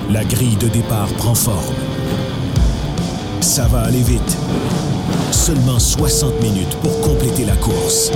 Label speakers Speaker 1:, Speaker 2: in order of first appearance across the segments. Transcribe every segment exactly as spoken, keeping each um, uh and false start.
Speaker 1: La grille de départ prend forme. Ça va aller vite. Seulement soixante minutes pour compléter la course.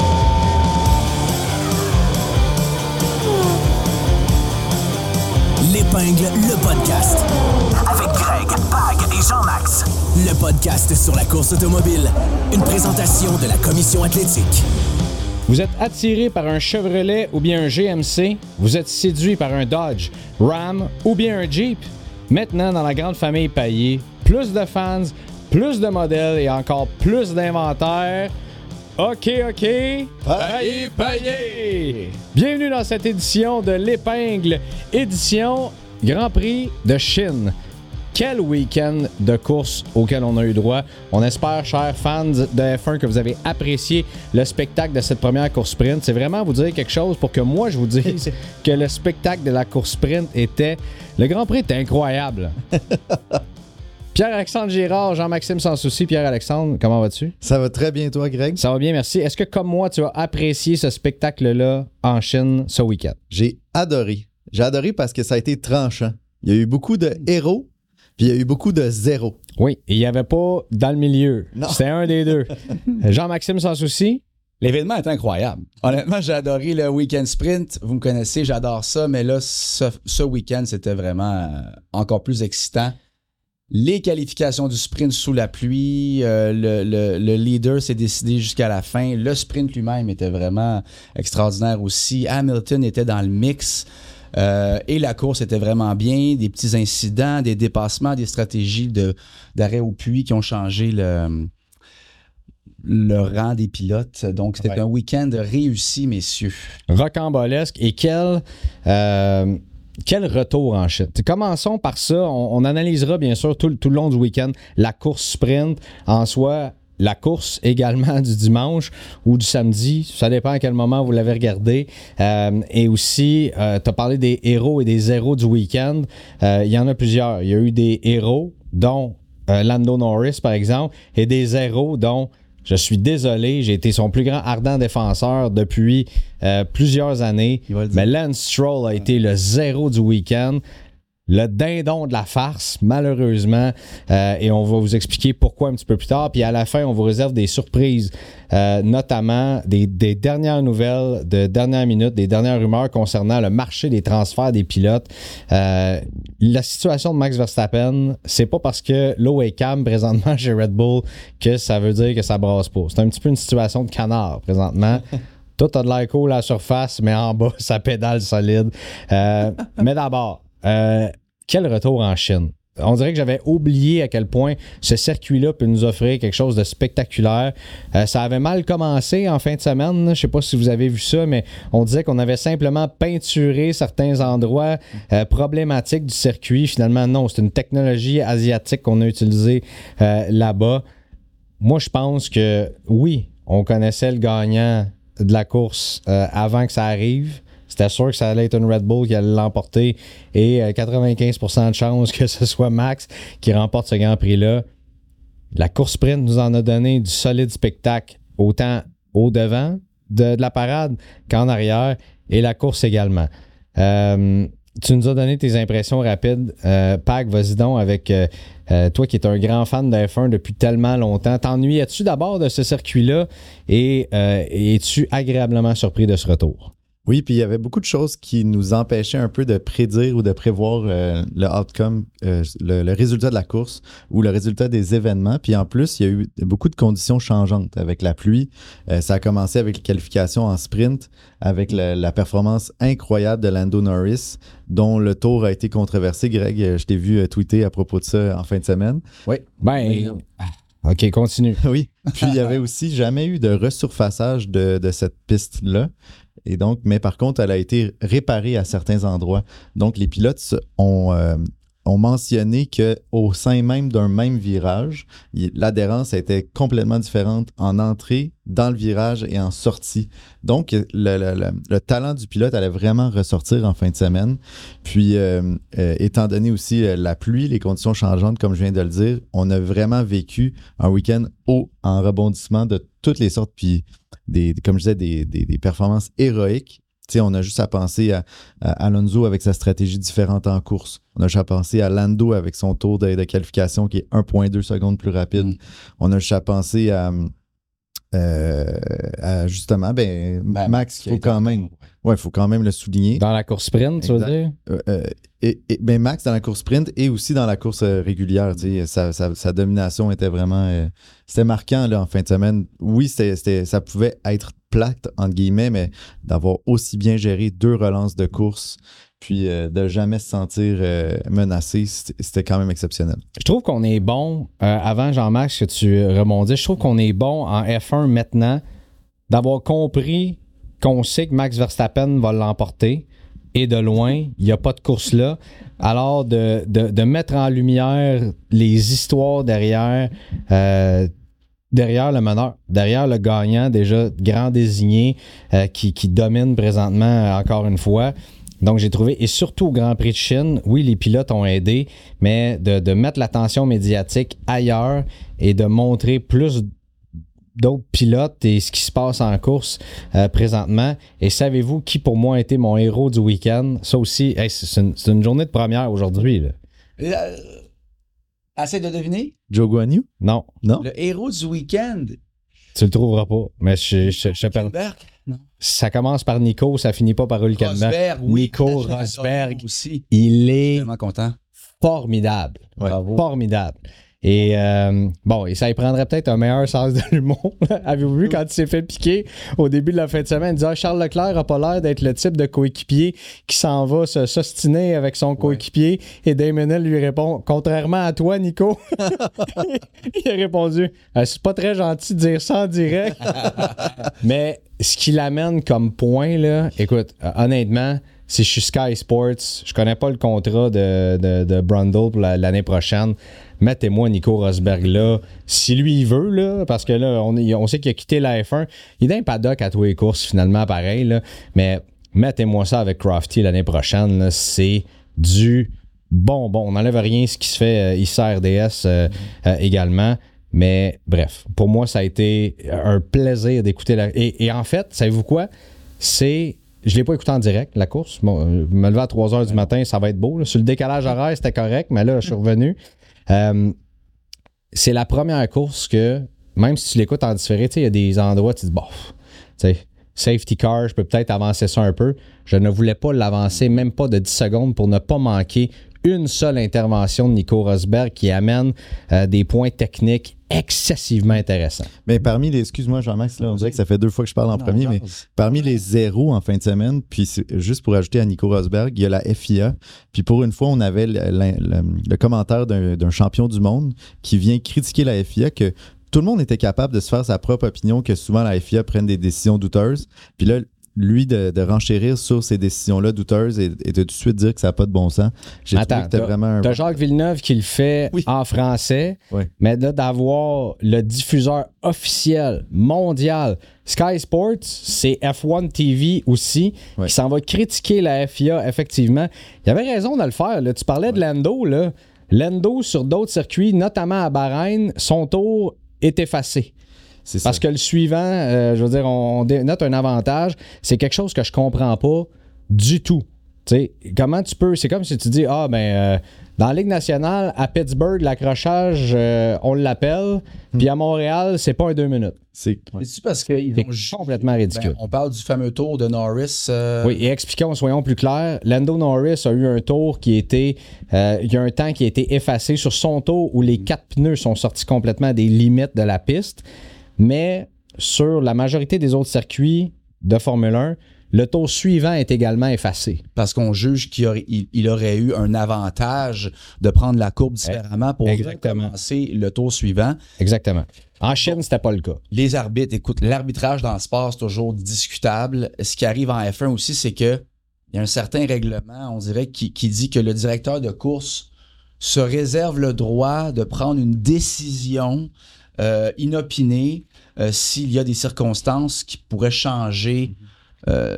Speaker 1: L'Épingle, le podcast. Avec Greg, Pag et Jean-Max. Le podcast sur la course automobile. Une présentation de la Commission athlétique.
Speaker 2: Vous êtes attiré par un Chevrolet ou bien un G M C? Vous êtes séduit par un Dodge, Ram ou bien un Jeep? Maintenant, dans la grande famille Payet, plus de fans, plus de modèles et encore plus d'inventaire. OK, OK. Payet, Payet! Bienvenue dans cette édition de l'Épingle, édition Grand Prix de Chine. Quel week-end de course auquel on a eu droit. On espère, chers fans de F un, que vous avez apprécié le spectacle de cette première course sprint. C'est vraiment vous dire quelque chose pour que moi, je vous dise que le spectacle de la course sprint était... Le Grand Prix était incroyable. Pierre-Alexandre Girard, Jean-Maxime Sans Souci. Pierre-Alexandre, comment vas-tu?
Speaker 3: Ça va très bien, toi, Greg?
Speaker 2: Ça va bien, merci. Est-ce que, comme moi, tu as apprécié ce spectacle-là en Chine ce week-end?
Speaker 3: J'ai adoré. J'ai adoré parce que ça a été tranchant. Il y a eu beaucoup de héros, puis il y a eu beaucoup de zéros.
Speaker 2: Oui, et il n'y avait pas dans le milieu. Non. C'était un des deux. Jean-Maxime Sans Souci?
Speaker 4: L'événement est incroyable. Honnêtement, j'ai adoré le week-end sprint. Vous me connaissez, j'adore ça, mais là, ce, ce week-end, c'était vraiment euh, encore plus excitant. Les qualifications du sprint sous la pluie, euh, le, le, le leader s'est décidé jusqu'à la fin. Le sprint lui-même était vraiment extraordinaire aussi. Hamilton était dans le mix. Euh, et la course était vraiment bien. Des petits incidents, des dépassements, des stratégies de, d'arrêt au puits qui ont changé le, le rang des pilotes. Donc, c'était ouais. un week-end réussi, messieurs.
Speaker 2: Rocambolesque. Et quel... Euh... Quel retour en Chine. Commençons par ça. On, on analysera bien sûr tout, tout le long du week-end la course sprint en soi, la course également du dimanche ou du samedi. Ça dépend à quel moment vous l'avez regardé. Euh, et aussi, euh, tu as parlé des héros et des zéros du week-end. Euh, il y en a plusieurs. Il y a eu des héros, dont euh, Lando Norris, par exemple, et des zéros, dont... Je suis désolé, j'ai été son plus grand ardent défenseur depuis euh, plusieurs années. Mais Lance Stroll a été le zéro du week-end. Le dindon de la farce, malheureusement. Euh, et on va vous expliquer pourquoi un petit peu plus tard. Puis à la fin, on vous réserve des surprises, euh, notamment des, des dernières nouvelles de dernière minute, des dernières rumeurs concernant le marché des transferts des pilotes. Euh, la situation de Max Verstappen, c'est pas parce que l'eau est calme présentement chez Red Bull que ça veut dire que ça brasse pas. C'est un petit peu une situation de canard présentement. Tout a de l'air cool à la surface, mais en bas, ça pédale solide. Euh, mais d'abord, euh, quel retour en Chine. On dirait que j'avais oublié à quel point ce circuit-là peut nous offrir quelque chose de spectaculaire. Euh, ça avait mal commencé en fin de semaine. Je ne sais pas si vous avez vu ça, mais on disait qu'on avait simplement peinturé certains endroits euh, problématiques du circuit. Finalement, non, c'est une technologie asiatique qu'on a utilisée euh, là-bas. Moi, je pense que oui, on connaissait le gagnant de la course euh, avant que ça arrive. C'était sûr que ça allait être une Red Bull qui allait l'emporter et euh, quatre-vingt-quinze pour cent de chances que ce soit Max qui remporte ce Grand Prix-là. La course sprint nous en a donné du solide spectacle, autant au devant de, de la parade qu'en arrière, et la course également. Euh, tu nous as donné tes impressions rapides. Euh, Pag, vas-y donc avec euh, euh, toi qui es un grand fan de F un depuis tellement longtemps. T'ennuyais-tu d'abord de ce circuit-là et euh, es-tu agréablement surpris de ce retour?
Speaker 3: Oui, puis il y avait beaucoup de choses qui nous empêchaient un peu de prédire ou de prévoir euh, le outcome, euh, le, le résultat de la course ou le résultat des événements. Puis en plus, il y a eu beaucoup de conditions changeantes avec la pluie. Euh, ça a commencé avec les qualifications en sprint, avec la, la performance incroyable de Lando Norris, dont le tour a été controversé. Greg, je t'ai vu tweeter à propos de ça en fin de semaine.
Speaker 2: Oui, ben... OK, continue.
Speaker 3: Oui, puis il y avait aussi jamais eu de resurfaçage de, de cette piste-là. Et donc, mais par contre, elle a été réparée à certains endroits. Donc, les pilotes ont, euh, ont mentionné qu'au sein même d'un même virage, il, l'adhérence était complètement différente en entrée, dans le virage et en sortie. Donc, le, le, le, le talent du pilote allait vraiment ressortir en fin de semaine. Puis, euh, euh, étant donné aussi euh, la pluie, les conditions changeantes, comme je viens de le dire, on a vraiment vécu un week-end haut en rebondissement de toutes les sortes. Puis, des, comme je disais, des, des, des performances héroïques. sais, on a juste à penser à, à Alonso avec sa stratégie différente en course. On a juste à penser à Lando avec son tour de, de qualification qui est un virgule deux secondes plus rapide. Mm. On a juste à penser à, euh, à justement, ben, ben Max, il faut quand même... Ouais, il faut quand même le souligner.
Speaker 2: Dans la course sprint, tu veux dire?
Speaker 3: Euh, euh, et, et, ben Max dans la course sprint et aussi dans la course euh, régulière. Tu sais, sa, sa, sa domination était vraiment... Euh, c'était marquant là, en fin de semaine. Oui, c'était, c'était, ça pouvait être plate, entre guillemets, mais d'avoir aussi bien géré deux relances de course puis euh, de jamais se sentir euh, menacé, c'était, c'était quand même exceptionnel.
Speaker 2: Je trouve qu'on est bon, euh, avant Jean-Max, que tu rebondis, je trouve qu'on est bon en F un maintenant d'avoir compris qu'on sait que Max Verstappen va l'emporter et de loin, il n'y a pas de course là. Alors, de, de, de mettre en lumière les histoires derrière, euh, derrière le meneur, derrière le gagnant, déjà grand désigné, euh, qui, qui domine présentement encore une fois. Donc, j'ai trouvé, et surtout au Grand Prix de Chine, oui, les pilotes ont aidé, mais de, de mettre l'attention médiatique ailleurs et de montrer plus d'autres pilotes et ce qui se passe en course euh, présentement. Et savez-vous qui, pour moi, a été mon héros du week-end? Ça aussi, hey, c'est, une, c'est une journée de première aujourd'hui. Là.
Speaker 4: Euh, essaie de deviner?
Speaker 3: Zhou Guanyu?
Speaker 2: Non.
Speaker 3: Non.
Speaker 4: Le héros du week-end?
Speaker 2: Tu le trouveras pas, mais je, je, je te perds.
Speaker 4: Non.
Speaker 2: Ça commence par Nico, ça finit pas par Hülkenberg.
Speaker 4: Rosberg, oui.
Speaker 2: Nico Rosberg,
Speaker 4: aussi.
Speaker 2: il est
Speaker 4: tellement content.
Speaker 2: Formidable.
Speaker 3: Ouais.
Speaker 2: Bravo. Formidable. Et euh, bon, et ça y prendrait peut-être un meilleur sens de l'humour. Avez-vous vu quand il s'est fait piquer au début de la fin de semaine? Il disait ah, Charles Leclerc n'a pas l'air d'être le type de coéquipier qui s'en va se s'ostiner avec son coéquipier. Ouais. Et Damon Hill lui répond contrairement à toi, Nico. Il a répondu c'est pas très gentil de dire ça en direct. Mais ce qui l'amène comme point, là, écoute, honnêtement, si je suis Sky Sports, je connais pas le contrat de, de, de Brundle pour la, l'année prochaine. Mettez-moi Nico Rosberg là, si lui il veut, là, parce que là, on, on sait qu'il a quitté la F un. Il est dans un paddock à tous les courses, finalement, pareil, là. Mais mettez-moi ça avec Crofty l'année prochaine, là, c'est du bonbon. On n'enlève rien ce qui se fait euh, ici à R D S euh, euh, également. Mais bref, pour moi, ça a été un plaisir d'écouter la. Et, et en fait, savez-vous quoi? C'est. Je ne l'ai pas écouté en direct, la course. Bon, je me levais à trois heures du matin, ça va être beau. Là. Sur le décalage horaire, c'était correct, mais là, je suis revenu. Euh, c'est la première course que, même si tu l'écoutes en différé, il y a des endroits où tu te dis, bof, safety car, je peux peut-être avancer ça un peu. Je ne voulais pas l'avancer, même pas de dix secondes, pour ne pas manquer une seule intervention de Nico Rosberg qui amène euh, des points techniques excessivement intéressants.
Speaker 3: Mais parmi les, excuse-moi Jean-Max, là, on dirait que ça fait deux fois que je parle en non, premier, mais parmi les zéros en fin de semaine, puis juste pour ajouter à Nico Rosberg, il y a la F I A, puis pour une fois, on avait le, le, le, le commentaire d'un, d'un champion du monde qui vient critiquer la F I A, que tout le monde était capable de se faire sa propre opinion, que souvent la F I A prenne des décisions douteuses, puis là, lui, de, de renchérir sur ces décisions-là douteuses et, et de tout de suite dire que ça n'a pas de bon sens. J'ai
Speaker 2: Attends,
Speaker 3: trouvé que c'était vraiment un...
Speaker 2: T'as Jacques Villeneuve qui le fait oui. en français,
Speaker 3: oui.
Speaker 2: mais là, d'avoir le diffuseur officiel, mondial, Sky Sports, c'est F un T V aussi, oui. qui s'en va critiquer la F I A, effectivement. Il avait raison de le faire. Là. Tu parlais oui. de Lando. Là. Lando, sur d'autres circuits, notamment à Bahreïn, son tour est effacé. C'est Parce ça. que le suivant, euh, je veux dire, on note un avantage. C'est quelque chose que je comprends pas du tout. T'sais, comment tu peux... C'est comme si tu dis, ah, ben, euh, dans la Ligue nationale, à Pittsburgh, l'accrochage, euh, on l'appelle, hmm. puis à Montréal, c'est pas un deux minutes.
Speaker 4: C'est, ouais. c'est parce que ils
Speaker 2: c'est ont... complètement ridicule.
Speaker 4: Ben, on parle du fameux tour de Norris. Euh...
Speaker 2: Oui, et expliquons, soyons plus clairs. Lando Norris a eu un tour qui était... Euh, il y a un temps qui a été effacé sur son tour où les quatre pneus sont sortis complètement des limites de la piste. Mais sur la majorité des autres circuits de Formule un, le tour suivant est également effacé.
Speaker 4: Parce qu'on juge qu'il aurait, il, il aurait eu un avantage de prendre la courbe différemment pour recommencer le tour suivant.
Speaker 2: Exactement. En Chine, bon, c'était pas le cas.
Speaker 4: Les arbitres, écoute, l'arbitrage dans le sport, c'est toujours discutable. Ce qui arrive en F un aussi, c'est qu'il y a un certain règlement, on dirait, qui, qui dit que le directeur de course se réserve le droit de prendre une décision Euh, inopiné euh, s'il y a des circonstances qui pourraient changer euh,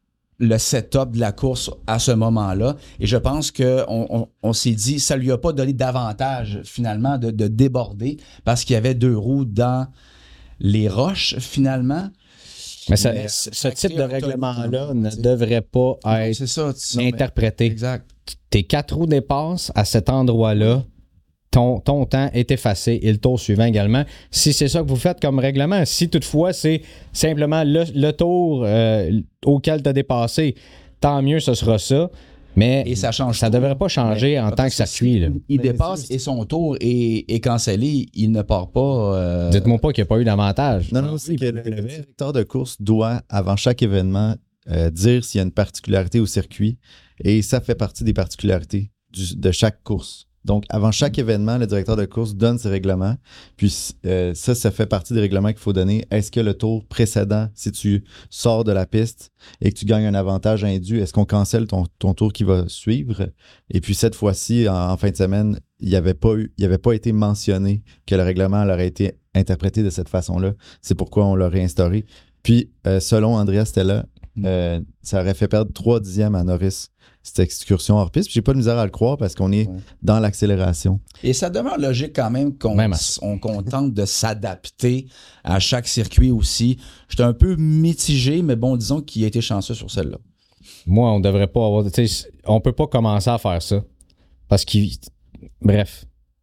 Speaker 4: le setup de la course à ce moment-là. Et je pense qu'on on, on s'est dit, ça ne lui a pas donné d'avantage finalement de, de déborder parce qu'il y avait deux roues dans les roches finalement.
Speaker 2: Mais, ça,
Speaker 4: Mais
Speaker 2: ce type de règlement-là ne
Speaker 4: t'sais.
Speaker 2: devrait pas
Speaker 4: Non,
Speaker 2: être
Speaker 4: c'est ça, tu- non, mais-
Speaker 2: interprété.
Speaker 4: Exact.
Speaker 2: Tes quatre roues dépassent à cet endroit-là. Ton, ton temps est effacé et le tour suivant également. Si c'est ça que vous faites comme règlement, si toutefois c'est simplement le, le tour euh, auquel tu as dépassé, tant mieux, ce sera ça. Mais
Speaker 4: Et ça change
Speaker 2: ça ne
Speaker 4: tout.
Speaker 2: devrait pas changer
Speaker 4: Mais-
Speaker 2: en tant que
Speaker 4: parce
Speaker 2: circuit.
Speaker 4: si
Speaker 2: là.
Speaker 4: Il
Speaker 3: Mais
Speaker 4: dépasse
Speaker 3: c'est-
Speaker 4: et son tour est, est cancellé, il ne part pas. euh,
Speaker 2: Dites-moi pas qu'il n'y a pas eu d'avantage.
Speaker 3: Non, non, c'est que le, le directeur de course doit, avant chaque événement, euh, dire s'il y a une particularité au circuit. Et ça fait partie des particularités du- de chaque course. Donc, avant chaque événement, le directeur de course donne ses règlements. Puis euh, ça, ça fait partie des règlements qu'il faut donner. Est-ce que le tour précédent, si tu sors de la piste et que tu gagnes un avantage indu, est-ce qu'on cancelle ton, ton tour qui va suivre? Et puis cette fois-ci, en, en fin de semaine, il n'y avait pas eu, il avait pas été mentionné que le règlement aurait été interprété de cette façon-là. C'est pourquoi on l'a réinstauré. Puis, euh, selon Andrea Stella, euh, ça aurait fait perdre trois dixièmes à Norris, cette excursion hors piste. Puis j'ai pas de misère à le croire parce qu'on est
Speaker 4: Ouais.
Speaker 3: dans l'accélération.
Speaker 4: Et ça demeure logique quand même qu'on
Speaker 2: Même à
Speaker 4: on, qu'on tente de s'adapter à chaque circuit aussi. J'étais un peu mitigé, mais bon, disons qu'il a été chanceux sur celle-là.
Speaker 2: Moi, on devrait pas avoir. tu sais, On peut pas commencer à faire ça. Parce qu'il. Bref.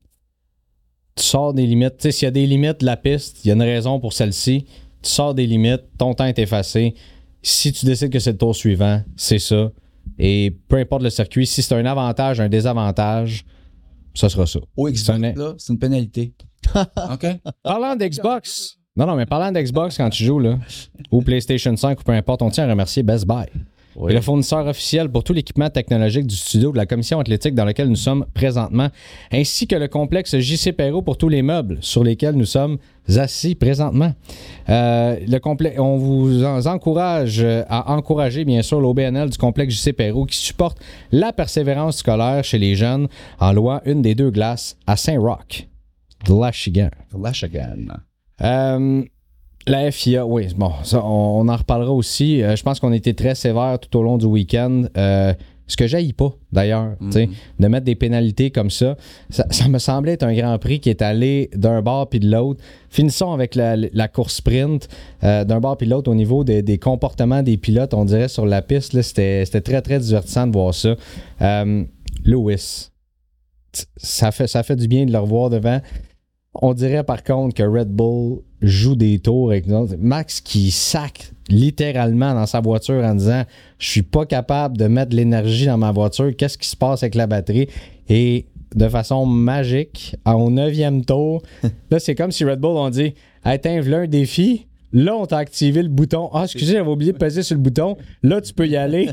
Speaker 2: Tu sors des limites. Tu sais, s'il y a des limites de la piste, il y a une raison pour celle-ci. Tu sors des limites, ton temps est effacé. Si tu décides que c'est le tour suivant, c'est ça. Et peu importe le circuit, si c'est un avantage, un désavantage, ça sera ça.
Speaker 4: Au
Speaker 2: C'est un-
Speaker 4: Xbox, là, c'est une pénalité. OK?
Speaker 2: Parlant d'Xbox. Non, non, mais parlant d'Xbox quand tu joues, là, ou PlayStation cinq, ou peu importe, on tient à remercier Best Buy. Et le fournisseur officiel pour tout l'équipement technologique du studio de la commission athlétique dans lequel nous sommes présentement, ainsi que le complexe J C Perrault pour tous les meubles sur lesquels nous sommes assis présentement. Euh, le complè- on vous en- encourage à encourager, bien sûr, l'O B N L du complexe J C Perrault qui supporte la persévérance scolaire chez les jeunes en louant une des deux glaces à Saint-Roch, de l'Achigan.
Speaker 4: L'Achigan.
Speaker 2: Euh, la F I A, oui, bon, ça, on, on en reparlera aussi. Euh, je pense qu'on a été très sévère tout au long du week-end. Euh, ce que j'haïs pas, d'ailleurs, tu sais, de mettre des pénalités comme ça. ça. Ça me semblait être un Grand Prix qui est allé d'un bord puis de l'autre. Finissons avec la, la course sprint euh, d'un bord puis de l'autre au niveau des, des comportements des pilotes, on dirait, sur la piste. Là, c'était, c'était très, très divertissant de voir ça. Euh, Lewis, ça fait, ça fait du bien de le revoir devant. On dirait par contre que Red Bull joue des tours avec nous autres. Max qui sac littéralement dans sa voiture en disant « Je suis pas capable de mettre de l'énergie dans ma voiture. Qu'est-ce qui se passe avec la batterie? » Et de façon magique, au neuvième tour, là, c'est comme si Red Bull ont dit « Atteins, voilà un défi. » Là, on t'a activé le bouton. Ah, excusez, j'avais oublié de peser sur le bouton. Là, tu peux y aller.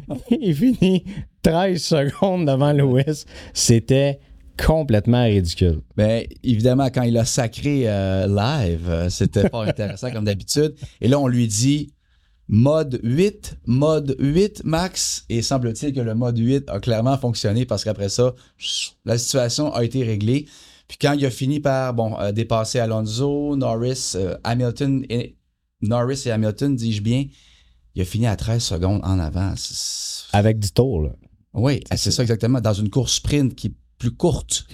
Speaker 2: Il finit treize secondes devant Lewis. C'était complètement ridicule.
Speaker 4: Bien, évidemment, quand il a sacré euh, live, euh, c'était pas intéressant comme d'habitude. Et là, on lui dit mode huit, mode huit max. Et semble-t-il que le mode huit a clairement fonctionné parce qu'après ça, la situation a été réglée. Puis quand il a fini par bon, euh, dépasser Alonso, Norris, euh, Hamilton, et, Norris et Hamilton, dis-je bien, il a fini à treize secondes en avant. C'est-
Speaker 2: Avec du tour, là.
Speaker 4: Oui, c'est ça exactement. Dans une course sprint qui est plus courte.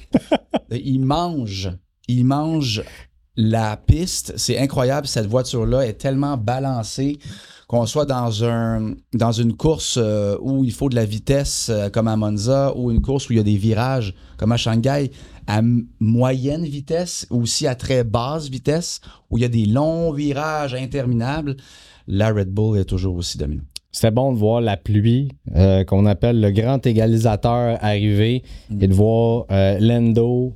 Speaker 4: il mange, il mange la piste. C'est incroyable. Cette voiture-là est tellement balancée qu'on soit dans, un, dans une course euh, où il faut de la vitesse euh, comme à Monza ou une course où il y a des virages comme à Shanghai à m- moyenne vitesse ou aussi à très basse vitesse où il y a des longs virages interminables. La Red Bull est toujours aussi dominante.
Speaker 2: C'était bon de voir la pluie, euh, qu'on appelle le grand égalisateur, arriver et de voir euh, Lando,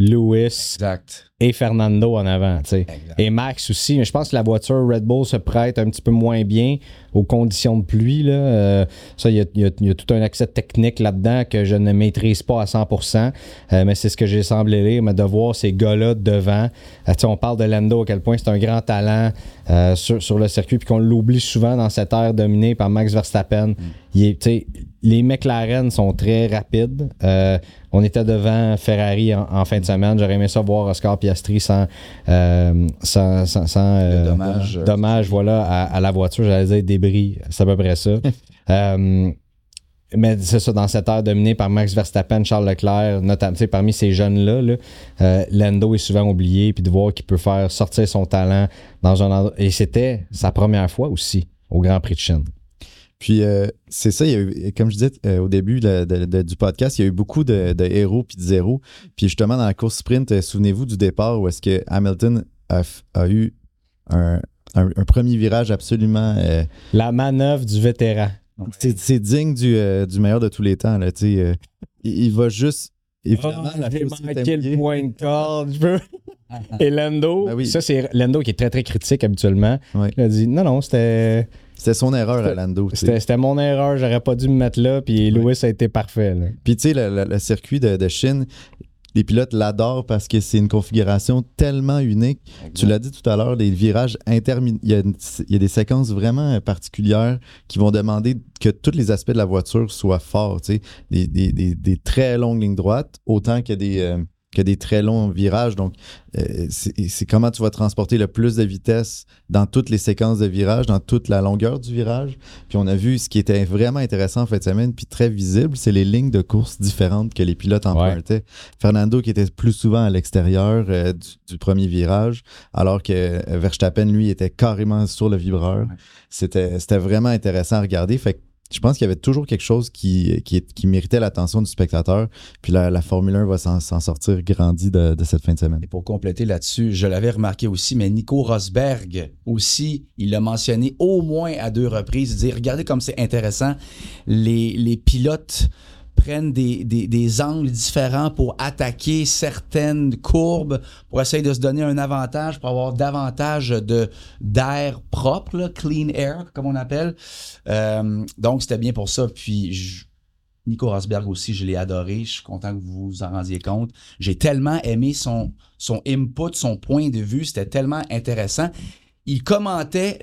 Speaker 2: Lewis
Speaker 4: Exact.
Speaker 2: et Fernando en avant. tu sais. Et Max aussi. Mais je pense que la voiture Red Bull se prête un petit peu moins bien aux conditions de pluie. Là. Euh, ça, il y a, y a- y a tout un accès technique là-dedans que je ne maîtrise pas à cent pour cent. Euh, mais c'est ce que j'ai semblé lire. Mais de voir ces gars-là devant. Euh, tu sais, on parle de Lando, à quel point c'est un grand talent euh, sur, sur le circuit. Puis qu'on l'oublie souvent dans cette ère dominée par Max Verstappen. Mm. Il est, tu sais, les McLaren sont très rapides. Euh, on était devant Ferrari en, en fin de semaine. J'aurais aimé ça voir Oscar Piastri sans, euh, sans, sans, sans euh,
Speaker 4: dommage.
Speaker 2: dommage voilà, à, à la voiture. J'allais dire débris. C'est à peu près ça. euh, mais c'est ça, dans cette ère dominée par Max Verstappen, Charles Leclerc, notamment parmi ces jeunes-là, là, euh, Lando est souvent oublié, puis de voir qu'il peut faire sortir son talent dans un endroit. Et c'était sa première fois aussi au Grand Prix de Chine.
Speaker 3: Puis euh, c'est ça, il y a eu, comme je disais euh, au début de, de, de, du podcast, il y a eu beaucoup de, de héros puis de zéros. Puis justement, dans la course sprint, euh, souvenez-vous du départ où est-ce que Hamilton a, a eu un, un, un premier virage absolument... Euh,
Speaker 2: la manœuvre du vétéran.
Speaker 3: C'est, c'est digne du, euh, du meilleur de tous les temps. Là, euh, il, il va juste...
Speaker 2: Évidemment, oh, j'ai manqué le point de corde. Je veux... Et Lando, ben oui. ça c'est Lando qui est très très critique habituellement.
Speaker 3: Oui.
Speaker 2: Il a dit non, non, c'était...
Speaker 3: C'était son erreur à Lando.
Speaker 2: C'était, c'était mon erreur, j'aurais pas dû me mettre là, puis oui. Lewis a été parfait. Là.
Speaker 3: Puis tu sais, le, le, le circuit de, de Chine, les pilotes l'adorent parce que c'est une configuration tellement unique. Exact. Tu l'as dit tout à l'heure, les virages interminables. Il, il y a des séquences vraiment particulières qui vont demander que tous les aspects de la voiture soient forts. Tu sais, des, des, des, des très longues lignes droites, autant que des... Euh, que des très longs virages. Donc, euh, c'est, c'est comment tu vas transporter le plus de vitesse dans toutes les séquences de virage, dans toute la longueur du virage. Puis on a vu ce qui était vraiment intéressant en fin de semaine, puis très visible, c'est les lignes de course différentes que les pilotes empruntaient. Ouais. Fernando qui était plus souvent à l'extérieur euh, du, du premier virage, alors que Verstappen, lui, était carrément sur le vibreur. Ouais. C'était, c'était vraiment intéressant à regarder. Fait que je pense qu'il y avait toujours quelque chose qui, qui, qui méritait l'attention du spectateur. Puis la, la Formule un va s'en, s'en sortir grandi de, de cette fin de semaine.
Speaker 4: Et pour compléter là-dessus, je l'avais remarqué aussi, mais Nico Rosberg aussi, il l'a mentionné au moins à deux reprises. Il dit, regardez comme c'est intéressant, les, les pilotes prennent des, des, des angles différents pour attaquer certaines courbes, pour essayer de se donner un avantage, pour avoir davantage de, d'air propre, là, clean air, comme on appelle. Euh, donc, c'était bien pour ça. Puis, je, Nico Rosberg aussi, je l'ai adoré. Je suis content que vous vous en rendiez compte. J'ai tellement aimé son, son input, son point de vue. C'était tellement intéressant. Il commentait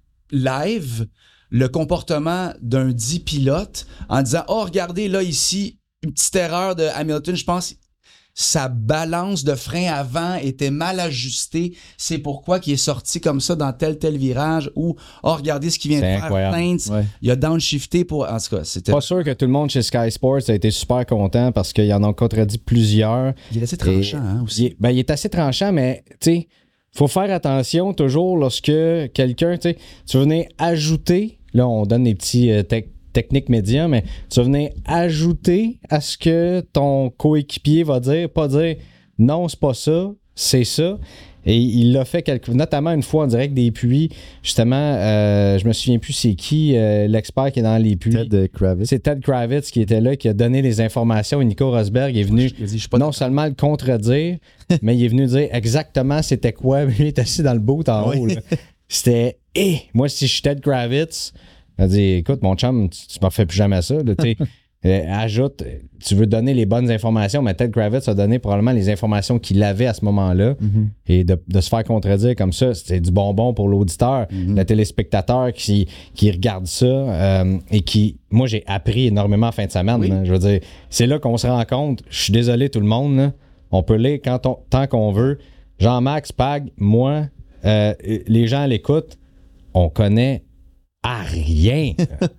Speaker 4: live le comportement d'un dit pilote en disant « Oh, regardez, là, ici, une petite erreur de Hamilton, je pense sa balance de frein avant était mal ajustée. C'est pourquoi il est sorti comme ça dans tel, tel virage. » Ou « Oh, regardez ce qu'il vient
Speaker 2: c'est
Speaker 4: de faire, Sainz. Ouais. Il a downshifté pour... » En tout cas, c'était...
Speaker 2: Pas sûr que tout le monde chez Sky Sports a été super content parce qu'ils en ont contredit plusieurs.
Speaker 4: Il est assez tranchant, hein, aussi.
Speaker 2: Il est, ben, il est assez tranchant, mais, tu sais, il faut faire attention toujours lorsque quelqu'un, tu sais, tu venais ajouter... Là, on donne des petits euh, te- techniques médias, mais tu vas venir ajouter à ce que ton coéquipier va dire, pas dire non, c'est pas ça, c'est ça. Et il l'a fait quelque... notamment une fois en direct des puits. Justement, euh, je me souviens plus c'est qui euh, l'expert qui est dans les puits.
Speaker 3: Ted Kravitz.
Speaker 2: C'est Ted Kravitz qui était là, qui a donné les informations. Et Nico Rosberg est venu je, je je non seulement le contredire, mais il est venu dire exactement c'était quoi. Il est assis dans le boot en oui. haut. Là. C'était hé! Eh, moi, si je suis Ted Kravitz, il m'a dit écoute, mon chum, tu, tu m'en fais plus jamais ça. Là, euh, ajoute, tu veux donner les bonnes informations, mais Ted Kravitz a donné probablement les informations qu'il avait à ce moment-là. Mm-hmm. Et de, de se faire contredire comme ça, c'est du bonbon pour l'auditeur, mm-hmm. le téléspectateur qui, qui regarde ça euh, et qui. Moi, j'ai appris énormément en fin de semaine. Oui. Hein, je veux dire, c'est là qu'on se rend compte. Je suis désolé, tout le monde. Là, on peut lire quand on, tant qu'on veut. Jean-Max, Pag, moi, euh, les gens à l'écoute. On connaît à rien.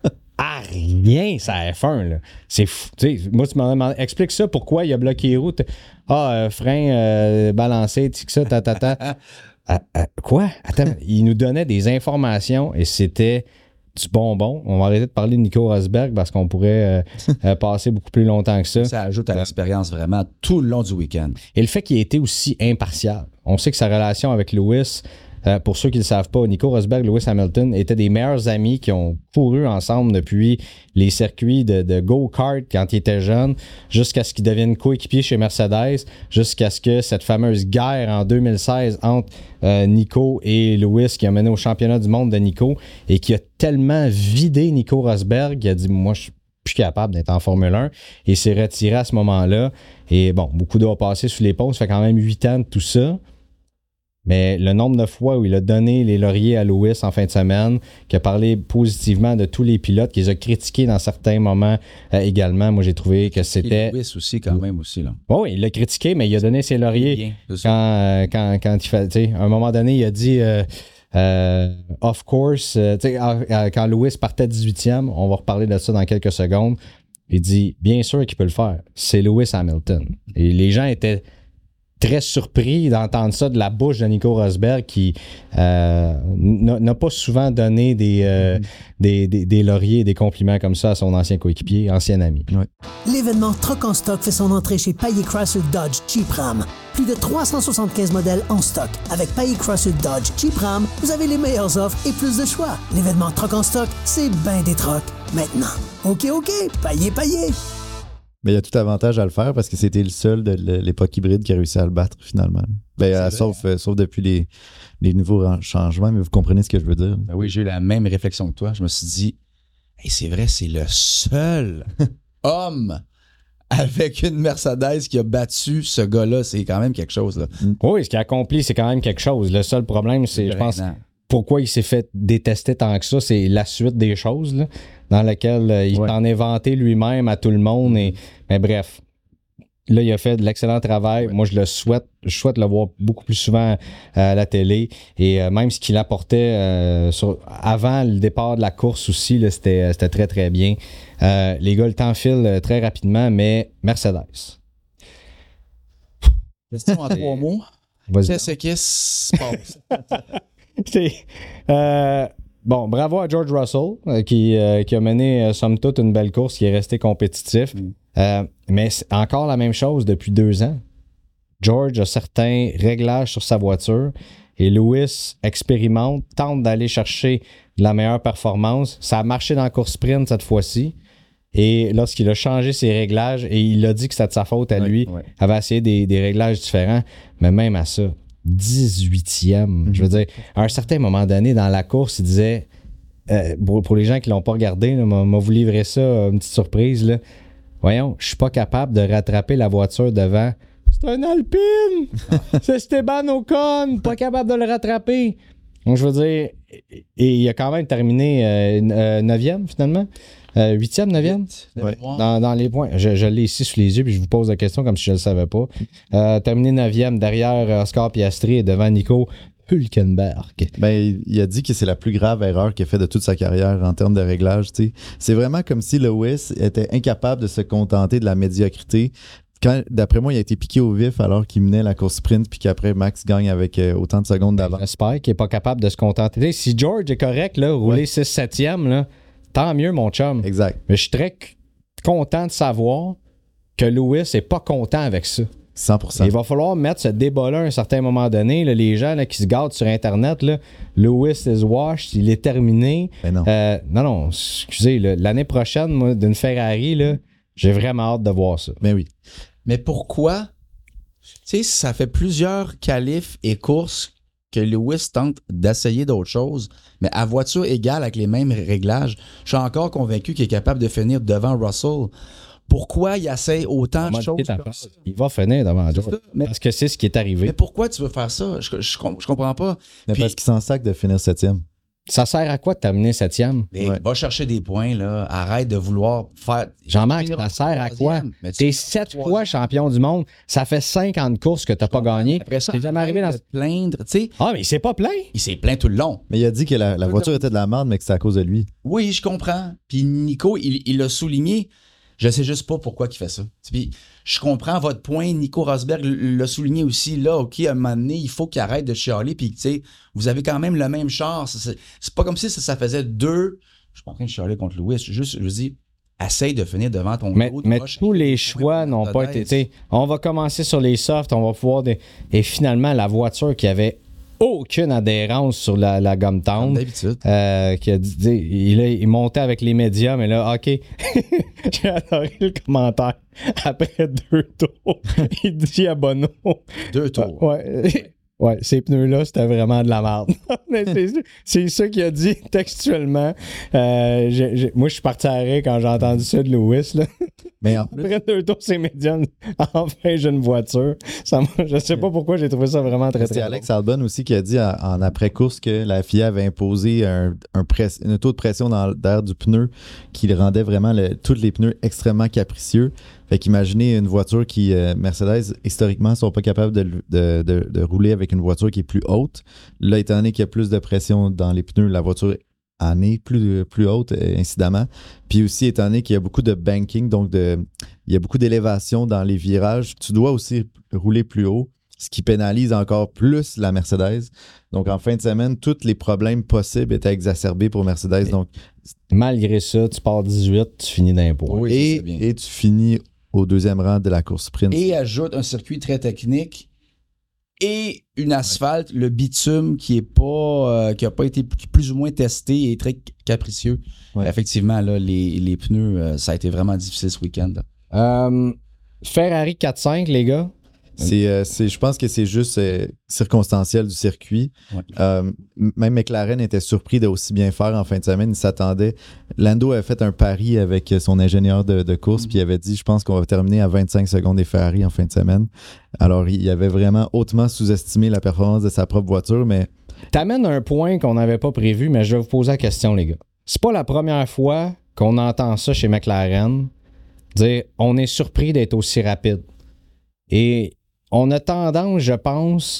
Speaker 2: à rien, ça F un. Là. C'est fou. Tu sais, moi, tu m'as demandé, explique ça, pourquoi il a bloqué les routes. Ah, euh, frein euh, balancé, tic ça, ta, ta, ta. à, à, quoi? Attends, il nous donnait des informations et c'était du bonbon. On va arrêter de parler de Nico Rosberg parce qu'on pourrait euh, euh, passer beaucoup plus longtemps que ça.
Speaker 4: Ça ajoute à l'expérience vraiment tout le long du week-end.
Speaker 2: Et le fait qu'il ait été aussi impartial. On sait que sa relation avec Lewis... Euh, pour ceux qui ne le savent pas, Nico Rosberg et Lewis Hamilton étaient des meilleurs amis qui ont couru ensemble depuis les circuits de, de go-kart quand ils étaient jeunes, jusqu'à ce qu'ils deviennent coéquipiers chez Mercedes, jusqu'à ce que cette fameuse guerre en deux mille seize entre euh, Nico et Lewis qui a mené au championnat du monde de Nico et qui a tellement vidé Nico Rosberg qu'il a dit « Moi, je suis plus capable d'être en Formule un » et s'est retiré à ce moment-là. Et bon, beaucoup d'eau a passé sous les ponts, ça fait quand même huit ans de tout ça. Mais le nombre de fois où il a donné les lauriers à Lewis en fin de semaine, qui a parlé positivement de tous les pilotes, qu'il a critiqué dans certains moments euh, également, moi j'ai trouvé que c'était...
Speaker 4: Et Lewis aussi quand même aussi. Là.
Speaker 2: Oh, oui, il l'a critiqué, mais il a donné ses lauriers bien, quand, euh, quand, quand il fait... Tu sais, à un moment donné, il a dit... Euh, euh, of course, euh, tu sais, quand Lewis partait dix-huitième, on va reparler de ça dans quelques secondes, Il dit, bien sûr qu'il peut le faire. C'est Lewis Hamilton. Et les gens étaient très surpris d'entendre ça de la bouche de Nico Rosberg qui euh, n'a, n'a pas souvent donné des, euh, mm-hmm. des, des, des lauriers et des compliments comme ça à son ancien coéquipier, ancien ami.
Speaker 3: Ouais.
Speaker 5: L'événement Troc en stock fait son entrée chez Payet Chrysler Dodge Jeep Ram. Plus de trois cent soixante-quinze modèles en stock. Avec Payet Chrysler Dodge Jeep Ram, vous avez les meilleures offres et plus de choix. L'événement Troc en stock, c'est ben des trocs. Maintenant, OK, OK, Payet, Payet.
Speaker 3: Mais il y a tout avantage à le faire parce que c'était le seul de l'époque hybride qui a réussi à le battre finalement. Ben, euh, sauf, euh, sauf depuis les, les nouveaux changements, mais vous comprenez ce que je veux dire.
Speaker 4: Ben oui, j'ai eu la même réflexion que toi. Je me suis dit, hey, c'est vrai, c'est le seul homme avec une Mercedes qui a battu ce gars-là. C'est quand même quelque chose. Là.
Speaker 2: Oui, ce qu'il a accompli, c'est quand même quelque chose. Le seul problème, c'est, je pense, pourquoi il s'est fait détester tant que ça, c'est la suite des choses, là, dans laquelle euh, il ouais. t'en est vanté lui-même à tout le monde. Et, mais bref, là, il a fait de l'excellent travail. Ouais. Moi, je le souhaite. Je souhaite le voir beaucoup plus souvent euh, à la télé. Et euh, même ce qu'il apportait euh, sur, avant le départ de la course aussi, là, c'était, c'était très, très bien. Euh, les gars, le temps file très rapidement, mais Mercedes.
Speaker 4: Question en trois mots.
Speaker 2: Vas-y.
Speaker 4: Qu'est-ce qui se passe?
Speaker 2: C'est, euh, bon, bravo à George Russell euh, qui, euh, qui a mené, euh, somme toute, une belle course, qui est resté compétitif. Mm. Euh, mais c'est encore la même chose depuis deux ans. George a certains réglages sur sa voiture et Lewis expérimente, tente d'aller chercher de la meilleure performance. Ça a marché dans la course sprint cette fois-ci. Et lorsqu'il a changé ses réglages, et il a dit que c'était de sa faute à lui, ouais, ouais. avait essayé des, des réglages différents, mais même à ça, dix-huitième. Mm-hmm. Je veux dire, à un certain moment donné, dans la course, il disait, euh, pour, pour les gens qui ne l'ont pas regardé, là, m'a, m'a vous livré ça, une petite surprise, là. Voyons, je suis pas capable de rattraper la voiture devant. C'est un Alpine! C'est Esteban Ocon! Pas capable de le rattraper! Donc, je veux dire, et il a quand même terminé euh, neuvième, finalement. Euh, huitième, neuvième?
Speaker 4: Ouais.
Speaker 2: Dans, dans les points. Je, je l'ai ici sous les yeux, puis je vous pose la question comme si je ne le savais pas. Euh, terminé neuvième derrière Oscar Piastri et devant Nico Hülkenberg.
Speaker 3: Ben, il a dit que c'est la plus grave erreur qu'il a fait de toute sa carrière en termes de réglage. T'sais. C'est vraiment comme si Lewis était incapable de se contenter de la médiocrité. Quand, d'après moi, il a été piqué au vif alors qu'il menait la course sprint puis qu'après Max gagne avec euh, autant de secondes d'avance.
Speaker 2: J'espère qu'il n'est pas capable de se contenter. Si George est correct, là, rouler ouais. six septième, là, tant mieux, mon chum.
Speaker 3: Exact.
Speaker 2: Mais je suis très content de savoir que Lewis n'est pas content avec ça.
Speaker 3: cent pour cent.
Speaker 2: Il va falloir mettre ce débat-là à un certain moment donné. Là, les gens là, qui se gardent sur Internet, là, Lewis is washed, il est terminé.
Speaker 3: Ben non.
Speaker 2: Euh, non, non, excusez, là, l'année prochaine, moi, d'une Ferrari, là, j'ai vraiment hâte de voir ça.
Speaker 3: Ben oui.
Speaker 4: Mais pourquoi? Tu sais, ça fait plusieurs qualifs et courses que Lewis tente d'essayer d'autres choses, mais à voiture égale avec les mêmes réglages, je suis encore convaincu qu'il est capable de finir devant Russell. Pourquoi il essaie autant de choses comme ça?
Speaker 2: Il va finir devant George. Parce que c'est ce qui est arrivé.
Speaker 4: Mais pourquoi tu veux faire ça? Je, je, je, je comprends pas.
Speaker 3: Mais Puis, parce qu'il s'en sac de finir septième.
Speaker 2: Ça sert à quoi de terminer septième?
Speaker 4: Ouais. Va chercher des points, là. Arrête de vouloir faire...
Speaker 2: Jean-Marc, ça sert à quoi? T'es sept fois champion du monde. Ça fait cinquante courses que t'as pas gagné.
Speaker 4: Après ça,
Speaker 2: t'es jamais arrivé dans...
Speaker 4: de te plaindre, tu sais.
Speaker 2: Ah, mais il s'est pas plaint.
Speaker 4: Il s'est plaint tout le long.
Speaker 3: Mais il a dit que la, la voiture était de la merde, mais que c'est à cause de lui.
Speaker 4: Oui, je comprends. Puis Nico, il, il l'a souligné. Je sais juste pas pourquoi il fait ça. Puis je comprends votre point. Nico Rosberg l'a souligné aussi. Là, OK, à un moment donné, il faut qu'il arrête de chialer. Puis, tu sais, vous avez quand même le même char. C'est, c'est pas comme si ça, ça faisait deux. Je suis pas en train de chialer contre Lewis. Je juste, je vous dis, essaye de finir devant ton
Speaker 2: mais,
Speaker 4: gros.
Speaker 2: Mais tous les choix n'ont pas été. Tu sais, on va commencer sur les softs. On va pouvoir. Des, et finalement, la voiture qui avait aucune adhérence sur la, la gomme tendre.
Speaker 4: D'habitude.
Speaker 2: Euh, qui a dit, il, il montait avec les médias, mais là, OK. J'ai adoré le commentaire. Après deux tours, il dit à Bono.
Speaker 4: Deux tours.
Speaker 2: Ouais. Ouais, ces pneus-là, c'était vraiment de la merde. c'est, c'est ça qu'il a dit textuellement. Euh, j'ai, j'ai, moi, je suis parti à arrêt quand j'ai entendu ça de Lewis. Là.
Speaker 3: Mais en plus...
Speaker 2: Après deux tours, c'est médium. Enfin, j'ai une voiture. Ça je sais pas pourquoi j'ai trouvé ça vraiment très, très
Speaker 3: C'est Alex bon. Albon aussi qui a dit en, en après-course que la F I A avait imposé un, un, press, un taux de pression dans l'air du pneu qui le rendait vraiment le, tous les pneus extrêmement capricieux. Fait qu'imaginez une voiture qui, euh, Mercedes, historiquement, ne sont pas capables de, de, de, de rouler avec une voiture qui est plus haute. Là, étant donné qu'il y a plus de pression dans les pneus, la voiture année plus, plus haute, incidemment. Puis aussi, étant donné qu'il y a beaucoup de banking, donc de, il y a beaucoup d'élévation dans les virages, tu dois aussi rouler plus haut, ce qui pénalise encore plus la Mercedes. Donc, en fin de semaine, tous les problèmes possibles étaient exacerbés pour Mercedes. Donc,
Speaker 2: malgré ça, tu pars dix-huit, tu finis d'un point.
Speaker 4: Oui,
Speaker 3: et,
Speaker 4: ça, c'est bien.
Speaker 3: et tu finis au deuxième rang de la course sprint.
Speaker 4: Et ajoute un circuit très technique et une asphalte, ouais. le bitume qui est pas euh, qui a pas été plus ou moins testé et très capricieux. Ouais. Effectivement, là, les, les pneus, euh, ça a été vraiment difficile ce week-end.
Speaker 2: Euh, Ferrari quatre cinq, les gars.
Speaker 3: C'est, euh, c'est, je pense que c'est juste euh, circonstanciel du circuit. Ouais. Euh, même McLaren était surpris de aussi bien faire en fin de semaine. Il s'attendait. Lando avait fait un pari avec son ingénieur de, de course, mm-hmm. puis il avait dit, je pense qu'on va terminer à vingt-cinq secondes des Ferrari en fin de semaine. Alors, il avait vraiment hautement sous-estimé la performance de sa propre voiture, mais...
Speaker 2: T'amènes un point qu'on n'avait pas prévu, mais je vais vous poser la question, les gars. C'est pas la première fois qu'on entend ça chez McLaren, dire « on est surpris d'être aussi rapide ». Et on a tendance, je pense,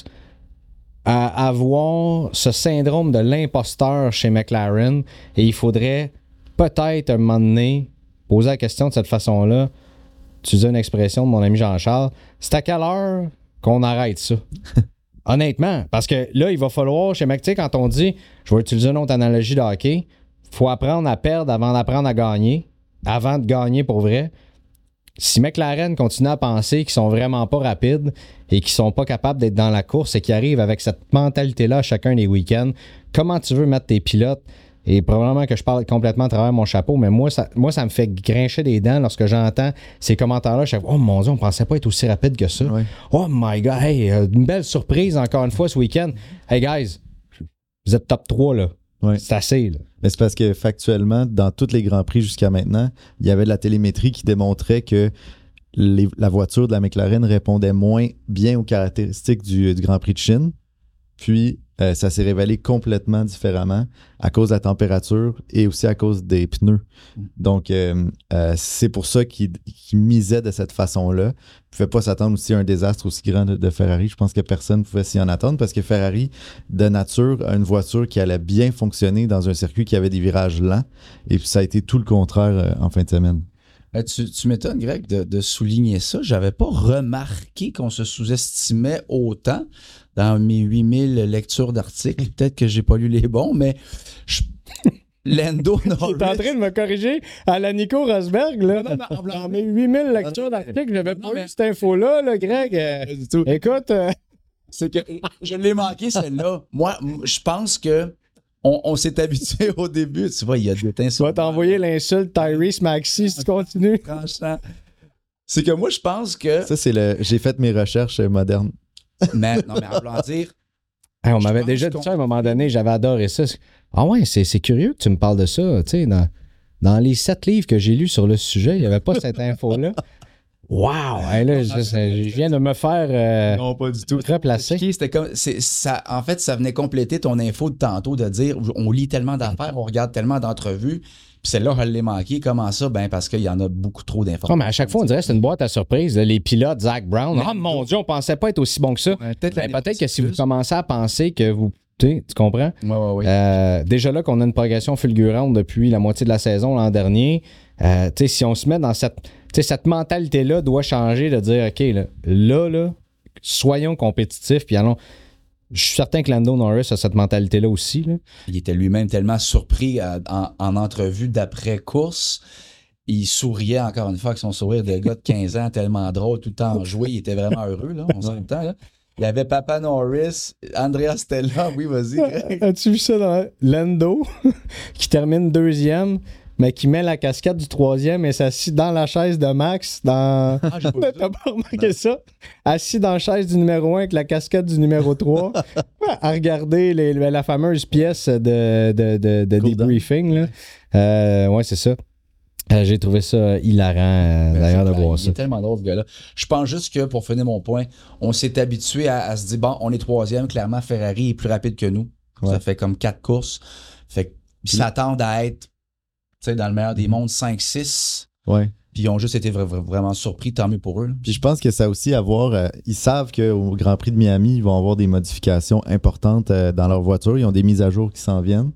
Speaker 2: à avoir ce syndrome de l'imposteur chez McLaren et il faudrait peut-être un moment donné poser la question de cette façon-là. Tu utilises une expression de mon ami Jean-Charles. C'est à quelle heure qu'on arrête ça? Honnêtement, parce que là, il va falloir, chez McLaren, quand on dit, je vais utiliser une autre analogie de hockey, il faut apprendre à perdre avant d'apprendre à gagner, avant de gagner pour vrai. Si McLaren continue à penser qu'ils sont vraiment pas rapides et qu'ils sont pas capables d'être dans la course et qu'ils arrivent avec cette mentalité-là à chacun des week-ends, comment tu veux mettre tes pilotes? Et probablement que je parle complètement à travers mon chapeau, mais moi, ça, moi, ça me fait grincher des dents lorsque j'entends ces commentaires-là. Je fais « Oh mon Dieu, on pensait pas être aussi rapide que ça. Ouais. Oh my God, hey, une belle surprise encore une fois ce week-end. Hey guys, vous êtes top trois, là. Ouais. C'est assez, là. »
Speaker 3: Mais c'est parce que factuellement, dans tous les Grands Prix jusqu'à maintenant, il y avait de la télémétrie qui démontrait que les, la voiture de la McLaren répondait moins bien aux caractéristiques du, du Grand Prix de Chine. Puis, euh, ça s'est révélé complètement différemment à cause de la température et aussi à cause des pneus. Donc, euh, euh, c'est pour ça qu'ils, qu'ils misaient de cette façon-là. Ils ne pouvaient pas s'attendre aussi à un désastre aussi grand de, de Ferrari. Je pense que personne ne pouvait s'y en attendre parce que Ferrari, de nature, a une voiture qui allait bien fonctionner dans un circuit qui avait des virages lents. Et puis, ça a été tout le contraire euh, en fin de semaine.
Speaker 4: Tu, tu m'étonnes, Greg, de, de souligner ça. J'avais pas remarqué qu'on se sous-estimait autant dans mes huit mille lectures d'articles. Peut-être que j'ai pas lu les bons, mais je... Lando Norris...
Speaker 2: T'es en train de me corriger à la Nico Rosberg, là. Non, non, non, dans mes huit mille lectures d'articles, j'avais pas eu cette info-là, là, Greg. Euh, du tout. Écoute... Euh...
Speaker 4: C'est que je l'ai manqué, celle-là. Moi, je pense que On, on s'est habitué au début. Tu vois, il y a des teintes.
Speaker 2: Tu vas t'envoyer l'insulte Tyrese Maxey si tu continues.
Speaker 4: Franchement. C'est que moi, je pense que...
Speaker 3: Ça, c'est le... J'ai fait mes recherches modernes.
Speaker 4: Mais, non, mais en voulant dire...
Speaker 2: Hey, on m'avait déjà dit ça à un moment donné. J'avais adoré ça. Ah ouais, c'est, c'est curieux que tu me parles de ça. Tu sais, dans, dans les sept livres que j'ai lus sur le sujet, il n'y avait pas cette info-là. Wow! Hey, là, je, je viens de me faire euh,
Speaker 4: non, pas du tout.
Speaker 2: replacer.
Speaker 4: C'était comme, c'est, ça, en fait, ça venait compléter ton info de tantôt de dire on lit tellement d'affaires, on regarde tellement d'entrevues, puis celle-là, je l'ai manqué. Comment ça? Ben parce qu'il y en a beaucoup trop d'informations.
Speaker 2: Non, mais à chaque fois, on dirait que c'est une boîte à surprise. Les pilotes, Zach Brown. Ah, oh, mon Dieu, on pensait pas être aussi bon que ça. Ouais, peut-être ben, peut-être que si vous commencez à penser que vous... Tu comprends?
Speaker 4: Oui, oui, oui.
Speaker 2: Euh, déjà là qu'on a une progression fulgurante depuis la moitié de la saison l'an dernier, euh, si on se met dans cette... Tu sais, cette mentalité-là doit changer de dire, OK, là, là, là soyons compétitifs, puis allons... Je suis certain que Lando Norris a cette mentalité-là aussi. Là.
Speaker 4: Il était lui-même tellement surpris euh, en, en entrevue d'après-course. Il souriait encore une fois avec son sourire de gars de quinze ans, tellement drôle, tout le temps enjoué. Il était vraiment heureux, là, on s'entend, là. Il y avait Papa Norris, Andrea Stella, oui, vas-y.
Speaker 2: As-tu vu ça dans Lando, qui termine deuxième, mais qui met la casquette du troisième et s'assit dans la chaise de Max. Dans... Ah, j'ai pas T'as pas remarqué non. ça? Assis dans la chaise du numéro un avec la casquette du numéro trois, à regarder les, la fameuse pièce de, de, de, de cool debriefing. Là. Euh, ouais, c'est ça. Euh, j'ai trouvé ça hilarant euh, ben, d'ailleurs de voir ça.
Speaker 4: Il est tellement drôle, ce gars-là. Je pense juste que, pour finir mon point, on s'est habitué à, à se dire, bon, on est troisième, clairement, Ferrari est plus rapide que nous. Ouais. Ça fait comme quatre courses. Fait qu'ils s'attendent à être, tu sais, dans le meilleur des mondes, cinq six.
Speaker 3: Ouais.
Speaker 4: Puis ils ont juste été vra- vraiment surpris, tant mieux pour eux. Là.
Speaker 3: Puis je pense que ça a aussi à voir, euh, ils savent qu'au Grand Prix de Miami, ils vont avoir des modifications importantes euh, dans leur voiture. Ils ont des mises à jour qui s'en viennent.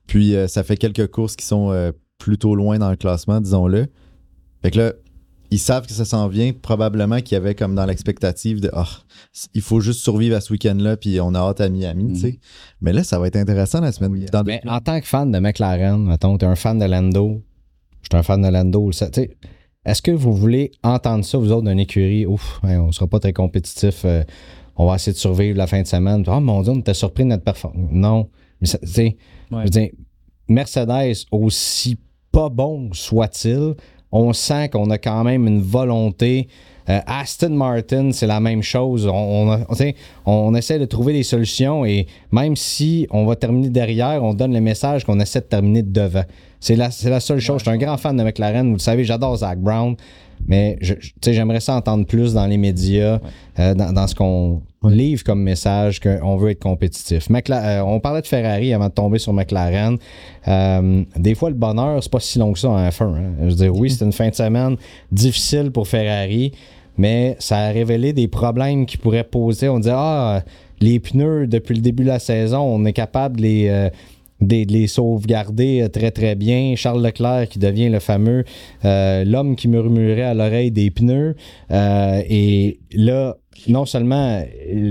Speaker 3: Puis euh, ça fait quelques courses qui sont euh, plutôt loin dans le classement, disons-le. Fait que là, ils savent que ça s'en vient. Probablement qu'il y avait comme dans l'expectative de oh, il faut juste survivre à ce week-end-là, puis on a hâte à Miami, mm-hmm. tu sais. Mais là, ça va être intéressant la semaine. Dans
Speaker 2: Mais en tant que fan de McLaren, mettons, t'es un fan de Lando, je suis un fan de Lando, tu sais, est-ce que vous voulez entendre ça, vous autres, d'une écurie? Ouf, hein, on ne sera pas très compétitif, euh, on va essayer de survivre la fin de semaine. Oh mon Dieu, on était surpris de notre performance. Non. Mais tu sais, ouais. je veux dire, Mercedes, aussi pas bon soit-il, on sent qu'on a quand même une volonté. Euh, Aston Martin, c'est la même chose. On, on, a, on, on essaie de trouver des solutions et même si on va terminer derrière, on donne le message qu'on essaie de terminer devant. C'est la, c'est la seule chose. Ouais, je suis un grand fan de McLaren. Vous le savez, j'adore Zach Brown, mais je, je, j'aimerais ça entendre plus dans les médias, ouais. euh, dans, dans ce qu'on ouais. livre comme message, qu'on veut être compétitif. Macla- euh, on parlait de Ferrari avant de tomber sur McLaren. Euh, des fois, le bonheur, c'est pas si long que ça en F un. Hein. Je veux dire, oui, c'est une fin de semaine difficile pour Ferrari, mais ça a révélé des problèmes qui pourraient poser. On disait, ah, les pneus, depuis le début de la saison, on est capable de les... Euh, de les sauvegarder très très bien. Charles Leclerc qui devient le fameux euh, l'homme qui murmurait à l'oreille des pneus. Euh, et là, non seulement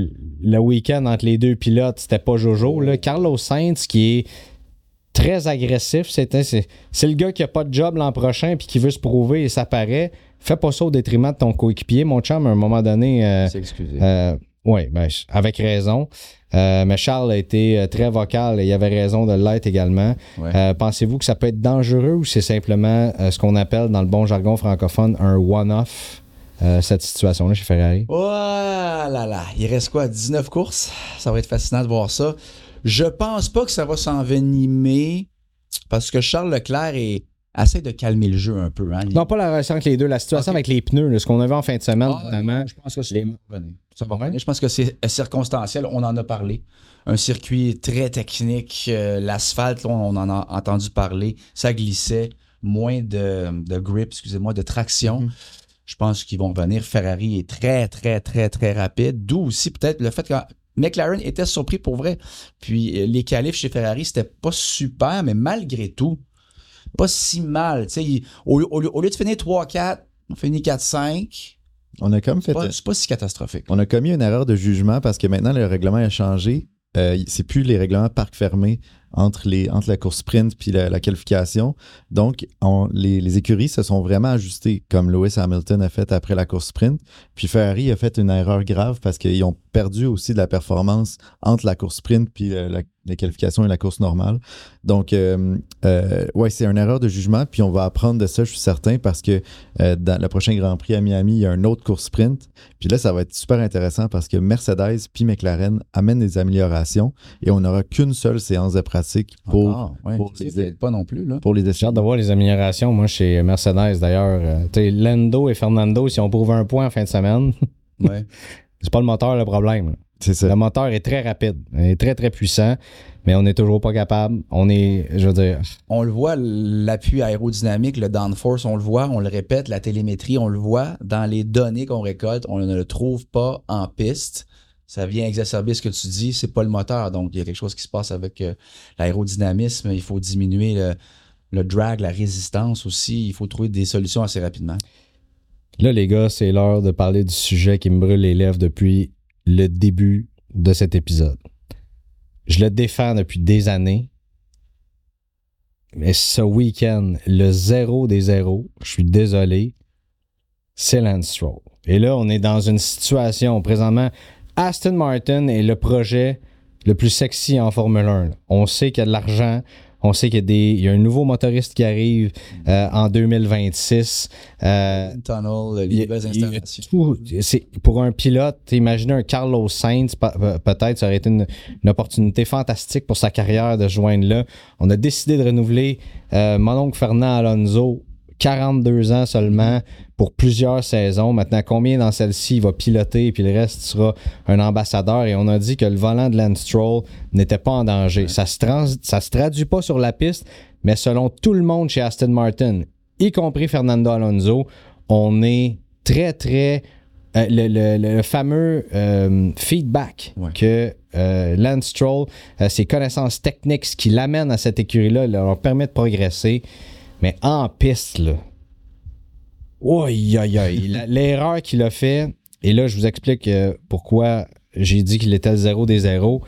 Speaker 2: le week-end entre les deux pilotes, c'était pas Jojo. Là, Carlos Sainz qui est très agressif. C'est, c'est, c'est le gars qui a pas de job l'an prochain puis qui veut se prouver et ça paraît. Fais pas ça au détriment de ton coéquipier. Mon chum, à un moment donné... Euh,
Speaker 4: c'est excusé.
Speaker 2: Euh, oui, ben, avec raison. Euh, mais Charles a été très vocal et il avait raison de l'être également. Ouais. Euh, pensez-vous que ça peut être dangereux ou c'est simplement euh, ce qu'on appelle dans le bon jargon francophone un one-off, euh, cette situation-là chez Ferrari?
Speaker 4: Oh là là, il reste quoi, dix-neuf courses? Ça va être fascinant de voir ça. Je pense pas que ça va s'envenimer parce que Charles Leclerc est essaie de calmer le jeu un peu. Hein?
Speaker 2: Non, pas la relation entre les deux. La situation okay. avec les pneus, là, ce qu'on a vu en fin de semaine,
Speaker 4: ah, vraiment, je pense que c'est les... ça va revenir. Je pense que c'est circonstanciel. On en a parlé. Un circuit très technique. Euh, l'asphalte, là, on en a entendu parler. Ça glissait. Moins de, de grip, excusez-moi, de traction. Mm-hmm. Je pense qu'ils vont revenir. Ferrari est très, très, très, très rapide. D'où aussi peut-être le fait que McLaren était surpris pour vrai. Puis les qualifs chez Ferrari, c'était pas super, mais malgré tout, pas si mal. Il, au, au, au lieu de finir trois quatre, on finit quatre cinq.
Speaker 3: On a comme fait.
Speaker 4: C'est pas, c'est pas si catastrophique.
Speaker 3: On a commis une erreur de jugement parce que maintenant, le règlement a changé. Euh, c'est plus les règlements parc fermé entre, les, entre la course sprint puis la, la qualification. Donc, on, les, les écuries se sont vraiment ajustées, comme Lewis Hamilton a fait après la course sprint. Puis Ferrari a fait une erreur grave parce qu'ils ont perdu aussi de la performance entre la course sprint puis la, la, la qualification et la course normale. Donc, euh, euh, ouais, c'est une erreur de jugement. Puis on va apprendre de ça, je suis certain, parce que euh, dans le prochain Grand Prix à Miami, il y a une autre course sprint. Puis là, ça va être super intéressant parce que Mercedes puis McLaren amènent des améliorations et on n'aura qu'une seule séance de pratique pour,
Speaker 4: ah, ouais,
Speaker 3: pour les
Speaker 4: pas non plus là.
Speaker 3: Pour les
Speaker 2: J'ai hâte de voir les améliorations, moi, chez Mercedes d'ailleurs. Euh, tu sais, Lando et Fernando, si on prouve un point en fin de semaine,
Speaker 4: ouais.
Speaker 2: c'est pas le moteur le problème. Là.
Speaker 3: C'est ça.
Speaker 2: Le moteur est très rapide, il est très très puissant, mais on n'est toujours pas capable. On est, je veux dire...
Speaker 4: On le voit, l'appui aérodynamique, le downforce, on le voit, on le répète, la télémétrie, on le voit. Dans les données qu'on récolte, on ne le trouve pas en piste. Ça vient exacerber ce que tu dis, c'est pas le moteur. Donc, il y a quelque chose qui se passe avec euh, l'aérodynamisme. Il faut diminuer le, le drag, la résistance aussi. Il faut trouver des solutions assez rapidement.
Speaker 2: Là, les gars, c'est l'heure de parler du sujet qui me brûle les lèvres depuis le début de cet épisode. Je le défends depuis des années. Mais ce week-end, le zéro des zéros, je suis désolé, c'est Lance Stroll. Et là, on est dans une situation, présentement, Aston Martin est le projet le plus sexy en Formule un. Là. On sait qu'il y a de l'argent, on sait qu'il y a, des, il y a un nouveau motoriste qui arrive euh, en deux mille vingt-six. Euh,
Speaker 4: tunnel, les nouvelles installations.
Speaker 2: Tout, c'est, pour un pilote, imaginez un Carlos Sainz, peut-être, ça aurait été une, une opportunité fantastique pour sa carrière de se joindre là. On a décidé de renouveler euh, mon oncle Fernand Alonso, quarante-deux ans seulement, pour plusieurs saisons. Maintenant, combien dans celle-ci il va piloter, puis le reste sera un ambassadeur. Et on a dit que le volant de Lance Stroll n'était pas en danger. Ouais. Ça se trans, ça se traduit pas sur la piste, mais selon tout le monde chez Aston Martin, y compris Fernando Alonso, on est très, très euh, le, le, le fameux euh, feedback
Speaker 4: Ouais.
Speaker 2: que euh, Lance Stroll, euh, ses connaissances techniques, ce qui l'amène à cette écurie-là, leur permet de progresser. Mais en piste, là, aïe, aïe, aïe, la- l'erreur qu'il a fait, et là, je vous explique euh, pourquoi j'ai dit qu'il était le zéro des zéros,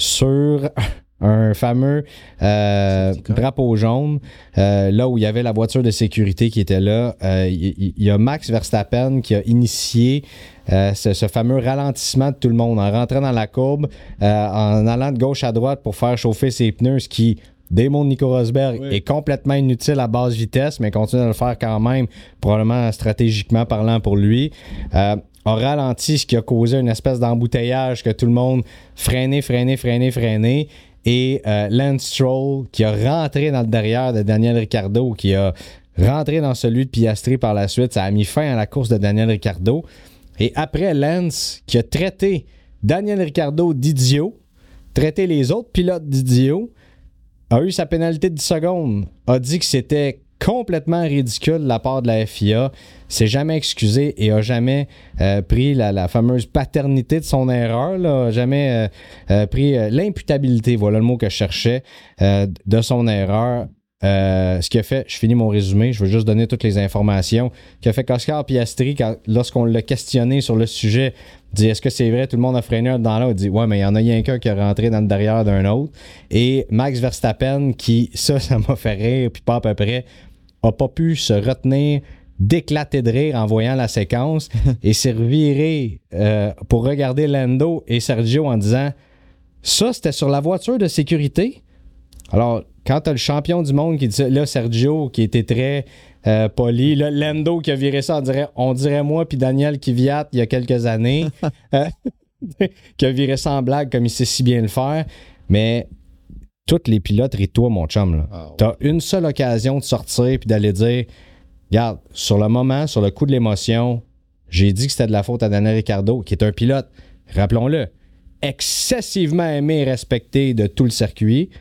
Speaker 2: sur un fameux euh, drapeau jaune, euh, là où il y avait la voiture de sécurité qui était là. Euh, Il y, y a Max Verstappen qui a initié euh, ce, ce fameux ralentissement de tout le monde en rentrant dans la courbe, euh, en allant de gauche à droite pour faire chauffer ses pneus, ce qui, démon de Nico Rosberg,
Speaker 4: Oui.
Speaker 2: est complètement inutile à basse vitesse, mais continue à le faire quand même, probablement stratégiquement parlant pour lui. Euh, a ralenti, ce qui a causé une espèce d'embouteillage que tout le monde freinait, freinait, freinait, freinait. Et euh, Lance Stroll qui a rentré dans le derrière de Daniel Ricciardo, qui a rentré dans celui de Piastri par la suite. Ça a mis fin à la course de Daniel Ricciardo. Et après, Lance qui a traité Daniel Ricciardo d'idiot, traité les autres pilotes d'idiots, a eu sa pénalité de dix secondes, a dit que c'était complètement ridicule de la part de la F I A, s'est jamais excusé et a jamais euh, pris la, la fameuse paternité de son erreur, là, a jamais euh, euh, pris euh, l'imputabilité, voilà le mot que je cherchais, euh, de son erreur. Euh, ce qui a fait, je finis mon résumé, je veux juste donner toutes les informations, qui a fait qu'Oscar Piastri, quand, lorsqu'on l'a questionné sur le sujet, dit est-ce que c'est vrai, tout le monde a freiné un dans l'autre, il dit ouais, mais il y en a rien qu'un qui a rentré dans le derrière d'un autre. Et Max Verstappen, qui, ça, ça m'a fait rire, puis pas à peu près, a pas pu se retenir d'éclater de rire en voyant la séquence et s'est reviré euh, pour regarder Lando et Sergio en disant ça, c'était sur la voiture de sécurité. Alors, quand t'as le champion du monde qui dit là, Sergio, qui était très euh, poli, là, Lando qui a viré ça, on dirait, on dirait moi, puis Daniel Kvyat, il y a quelques années, euh, qui a viré ça en blague comme il sait si bien le faire. Mais tous les pilotes, ris-toi, mon chum. Là.
Speaker 4: Ah ouais.
Speaker 2: T'as une seule occasion de sortir puis d'aller dire regarde, sur le moment, sur le coup de l'émotion, j'ai dit que c'était de la faute à Daniel Ricciardo, qui est un pilote, rappelons-le, excessivement aimé et respecté de tout le circuit.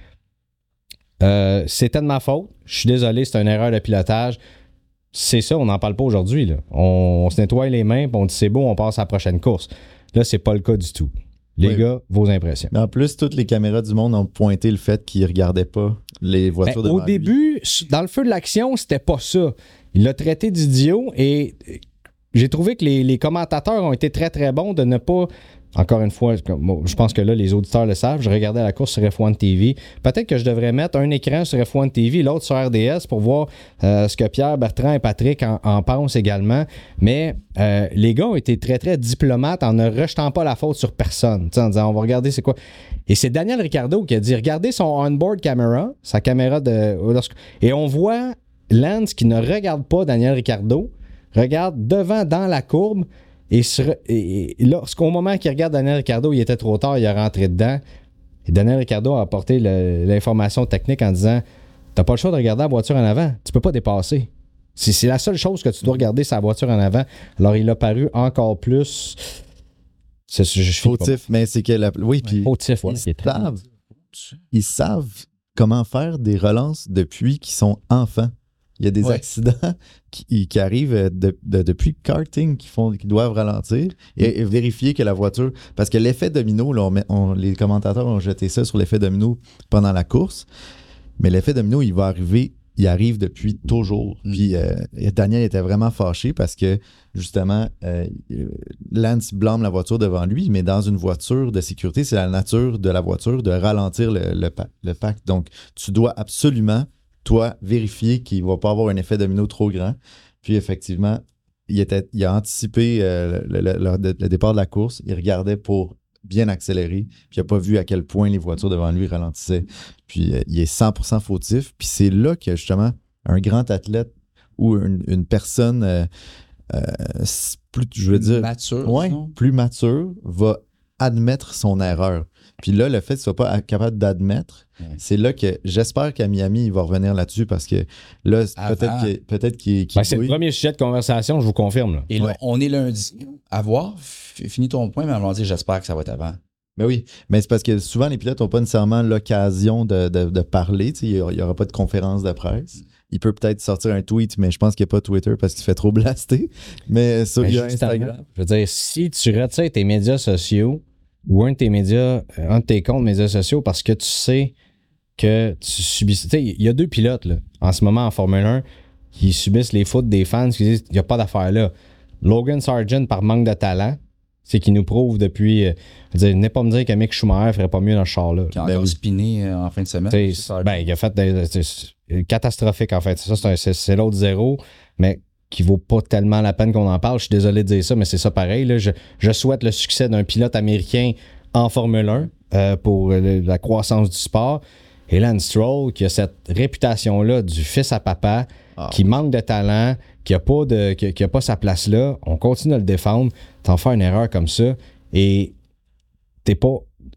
Speaker 2: Euh, c'était de ma faute. Je suis désolé, c'est une erreur de pilotage. C'est ça, on n'en parle pas aujourd'hui. Là. On, on se nettoie les mains, puis on dit c'est beau, on passe à la prochaine course. Là, c'est pas le cas du tout. Les
Speaker 3: Oui.
Speaker 2: gars, vos impressions.
Speaker 3: Mais en plus, toutes les caméras du monde ont pointé le fait qu'ils ne regardaient pas les voitures
Speaker 2: Ben,
Speaker 3: devant
Speaker 2: au début, dans le feu de l'action, c'était pas ça. Il l'a traité d'idiot et j'ai trouvé que les, les commentateurs ont été très très bons de ne pas. Encore une fois, je pense que là, les auditeurs le savent. Je regardais la course sur F un T V. Peut-être que je devrais mettre un écran sur F un T V, l'autre sur R D S pour voir euh, ce que Pierre, Bertrand et Patrick en, en pensent également. Mais euh, les gars ont été très, très diplomates en ne rejetant pas la faute sur personne. En disant, on va regarder c'est quoi. Et c'est Daniel Ricciardo qui a dit, regardez son onboard camera, sa caméra de... Et on voit Lance qui ne regarde pas Daniel Ricciardo, regarde devant dans la courbe. Et, sur, et, et lorsqu'au moment qu'il regarde Daniel Ricciardo, il était trop tard, il est rentré dedans. Et Daniel Ricciardo a apporté le, l'information technique en disant t'as pas le choix de regarder la voiture en avant, tu peux pas dépasser. C'est, c'est la seule chose que tu dois regarder, c'est la voiture en avant. Alors il a paru encore plus. C'est, je, je
Speaker 3: fautif, mais c'est que la, oui, puis
Speaker 2: fautif, ouais,
Speaker 3: ils, savent, ils savent comment faire des relances depuis qu'ils sont enfants. Il y a des
Speaker 4: ouais.
Speaker 3: accidents qui, qui arrivent de, de, depuis karting qui, font, qui doivent ralentir et, et vérifier que la voiture... Parce que l'effet domino, là, on met, on, les commentateurs ont jeté ça sur l'effet domino pendant la course, mais l'effet domino, il va arriver, il arrive depuis toujours. Mm. Puis euh, Daniel était vraiment fâché parce que, justement, euh, Lance blâme la voiture devant lui, mais dans une voiture de sécurité, c'est la nature de la voiture de ralentir le, le, le pack. Donc, tu dois absolument... toi, vérifier qu'il ne va pas avoir un effet domino trop grand. Puis effectivement, il, était, il a anticipé euh, le, le, le, le départ de la course. Il regardait pour bien accélérer. Puis il n'a pas vu à quel point les voitures devant lui ralentissaient. Puis euh, il est cent pour cent fautif. Puis c'est là que justement, un grand athlète ou une, une personne euh, euh, plus, je veux dire,
Speaker 4: mature,
Speaker 3: ouais, plus mature va admettre son erreur. Puis là, le fait qu'il ne soit pas capable d'admettre, ouais. c'est là que j'espère qu'à Miami, il va revenir là-dessus parce que là, avant, peut-être qu'il, peut-être qu'il, qu'il
Speaker 2: ben, c'est le premier sujet de conversation, je vous confirme. Là.
Speaker 4: Et
Speaker 3: ouais.
Speaker 4: là, on est lundi. À voir. Finis ton point, mais on va dire j'espère que ça va être avant.
Speaker 3: Ben oui, mais c'est parce que souvent, les pilotes n'ont pas nécessairement l'occasion de, de, de parler. Il n'y aura pas de conférence de presse. il peut peut-être sortir un tweet, mais je pense qu'il n'y a pas Twitter parce qu'il fait trop blaster. Mais sur
Speaker 2: Mais
Speaker 3: il y a
Speaker 2: justement,
Speaker 3: Instagram.
Speaker 2: Je veux dire, si tu retires tes médias sociaux ou un de tes médias, un de tes comptes médias sociaux parce que tu sais que tu subis. Tu sais, il y a deux pilotes là, en ce moment en Formule un qui subissent les fautes des fans qui disent qu'il n'y a pas d'affaire là. Logan Sargent, par manque de talent, c'est qu'il nous prouve depuis. Euh, je veux dire, n'est pas me dire que Mick Schumacher ferait pas mieux dans ce char-là.
Speaker 4: Qui a
Speaker 3: Ben
Speaker 4: encore
Speaker 3: oui.
Speaker 4: spiné euh, en fin de semaine.
Speaker 2: T'sais,
Speaker 4: C'est ça.
Speaker 2: ben, il a fait des, c'est catastrophique en fait. Ça, c'est, un, c'est, c'est l'autre zéro, mais qui vaut pas tellement la peine qu'on en parle. Je suis désolé de dire ça, mais c'est ça pareil. Là. Je, je souhaite le succès d'un pilote américain en Formule un euh, pour le, la croissance du sport. Et Lance Stroll, qui a cette réputation-là du fils à papa,
Speaker 3: Ah.
Speaker 2: qui manque de talent, qui n'a pas, de, qui, qui a pas sa place là, on continue à le défendre. T'en fais une erreur comme ça et t'es pas,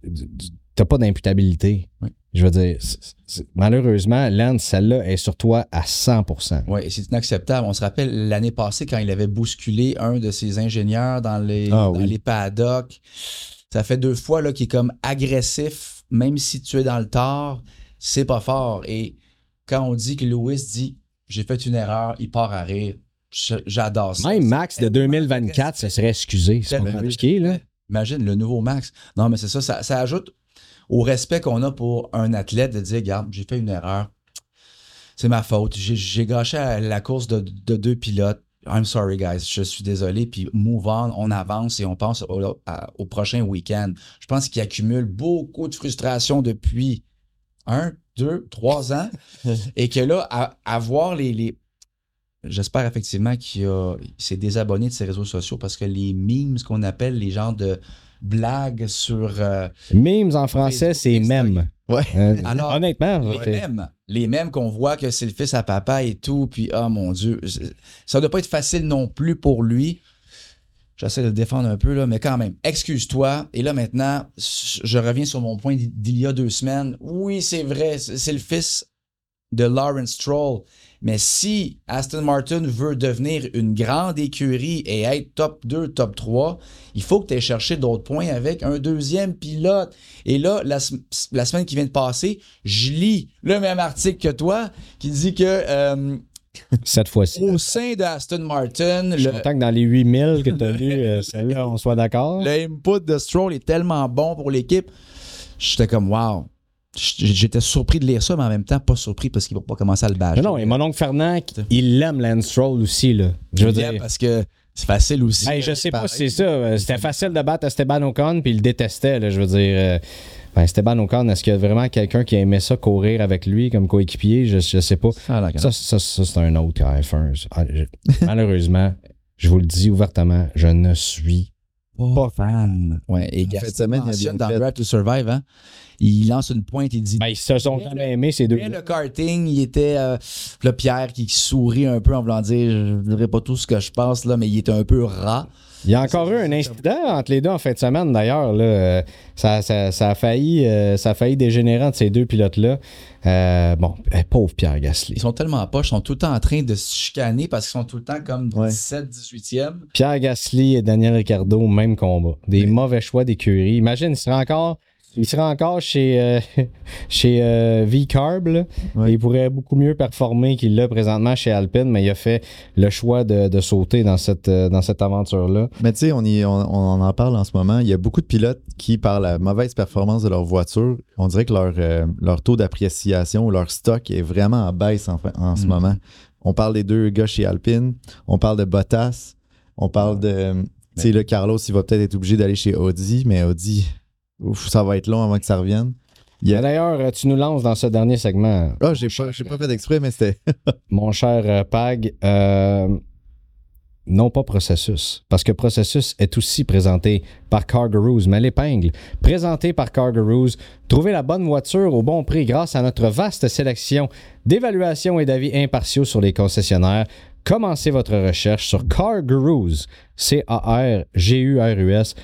Speaker 2: t'as pas d'imputabilité.
Speaker 4: Oui.
Speaker 2: Je veux dire, c'est, c'est, malheureusement, Lance, celle-là est sur toi à cent pour cent.
Speaker 4: Oui, c'est inacceptable. On se rappelle l'année passée quand il avait bousculé un de ses ingénieurs dans les,
Speaker 3: Ah,
Speaker 4: dans
Speaker 3: oui.
Speaker 4: les paddocks. Ça fait deux fois là, qu'il est comme agressif, même si tu es dans le tort, c'est pas fort. Et quand on dit que Lewis dit « j'ai fait une erreur », il part à rire. Je- J'adore ça.
Speaker 2: Même Max de deux mille vingt-quatre, ça serait excusé. C'est pas
Speaker 4: Tellement.
Speaker 2: compliqué, là.
Speaker 4: Imagine le nouveau Max. Non, mais c'est ça, ça, ça ajoute au respect qu'on a pour un athlète de dire, regarde, j'ai fait une erreur. C'est ma faute. J'ai, j'ai gâché à la course de, de deux pilotes. I'm sorry, guys. Je suis désolé. Puis move on, on avance et on pense au, à- au prochain week-end. Je pense qu'il accumule beaucoup de frustration depuis un, deux, trois ans. Et que là, à, à voir les, les. J'espère effectivement qu'il a, il s'est désabonné de ses réseaux sociaux parce que les memes, ce qu'on appelle les genres de blagues sur. euh,
Speaker 2: Memes en français, c'est mème.
Speaker 3: Ouais.
Speaker 2: Euh,
Speaker 4: Alors,
Speaker 2: honnêtement,
Speaker 4: les
Speaker 2: c'est-
Speaker 4: mêmes, les mêmes qu'on voit que c'est le fils à papa et tout, puis oh mon Dieu, ça ne doit pas être facile non plus pour lui. J'essaie de le défendre un peu, là, mais quand même, excuse-toi. Et là, maintenant, je reviens sur mon point d'il y a deux semaines. Oui, c'est vrai, c'est le fils de Lawrence Stroll. Mais si Aston Martin veut devenir une grande écurie et être top deux, top trois, il faut que tu aies cherché d'autres points avec un deuxième pilote. Et là, la, la semaine qui vient de passer, je lis le même article que toi qui dit que euh,
Speaker 2: cette fois-ci.
Speaker 4: au sein de Aston Martin,
Speaker 2: Je suis
Speaker 4: le,
Speaker 2: content que dans les huit mille que tu as vus, euh, celle-là, on soit d'accord.
Speaker 4: le input de Stroll est tellement bon pour l'équipe. J'étais comme, wow. J'étais surpris de lire ça, mais en même temps, pas surpris parce qu'il va pas commencer à le bâcher.
Speaker 2: Mais non, et mon oncle Fernand, il aime Lance Stroll aussi, là. Je veux dire.
Speaker 4: Parce que c'est facile aussi.
Speaker 2: Ben, je sais pas si c'est ça. C'était facile de battre Esteban Ocon, puis il le détestait, là, je veux dire. euh, ben, Esteban Ocon, est-ce qu'il y a vraiment quelqu'un qui aimait ça courir avec lui comme coéquipier? Je, je sais pas.
Speaker 4: Ah, d'accord.
Speaker 2: Ça, ça, ça, c'est un autre F un. Ah, je- Malheureusement, je vous le dis ouvertement, je ne suis
Speaker 4: pas fan. Ouais, et
Speaker 3: En
Speaker 4: Gasly
Speaker 3: fin de semaine, il a
Speaker 4: mentionne
Speaker 3: bien
Speaker 4: dans
Speaker 3: fait.
Speaker 4: Drive to Survive, hein, il lance une pointe, il dit
Speaker 2: Ben, ils se sont jamais aimés, ces deux.
Speaker 4: bien le karting, il était euh, le Pierre qui sourit un peu en voulant dire je ne dirais pas tout ce que je pense là, mais il était un peu rat.
Speaker 2: Il y a encore eu un incident entre les deux en fin de semaine, d'ailleurs. Là. Euh, Ça, ça, ça, a failli, euh, ça a failli dégénérer entre ces deux pilotes-là. Euh, bon, eh, pauvre Pierre Gasly.
Speaker 4: Ils sont tellement poches, ils sont tout le temps en train de se chicaner parce qu'ils sont tout le temps comme
Speaker 3: Ouais.
Speaker 4: dix-sept, dix-huitième.
Speaker 2: Pierre Gasly et Daniel Ricciardo, même combat. Des mauvais choix d'écurie. Imagine, il serait encore, il serait encore chez, euh, chez euh, V-Carb. là.
Speaker 3: Ouais.
Speaker 2: Il pourrait beaucoup mieux performer qu'il l'a présentement chez Alpine, mais il a fait le choix de, de sauter dans cette, euh, dans cette aventure-là.
Speaker 3: Mais tu sais, on, y- on, on en parle en ce moment. Il y a beaucoup de pilotes qui, par la mauvaise performance de leur voiture, on dirait que leur, euh, leur taux d'appréciation ou leur stock est vraiment en baisse en, fait- en ce
Speaker 4: Mhm.
Speaker 3: moment. On parle des deux gars chez Alpine, on parle de Bottas, on parle de... Tu sais, là, Carlos, il va peut-être être obligé d'aller chez Audi, mais Audi, ouf, ça va être long avant que ça revienne. Il y a-
Speaker 2: D'ailleurs, euh, tu nous lances dans ce dernier segment.
Speaker 3: Ah, j'ai pas, j'ai pas fait d'exprès, mais c'était...
Speaker 2: Mon cher euh, Pag, euh, non pas Processus, parce que Processus est aussi présenté par Cargaroos, mais l'épingle, présenté par Cargaroos, trouvez la bonne voiture au bon prix grâce à notre vaste sélection d'évaluations et d'avis impartiaux sur les concessionnaires. Commencez votre recherche sur Cargaroos, C A R G U R U S,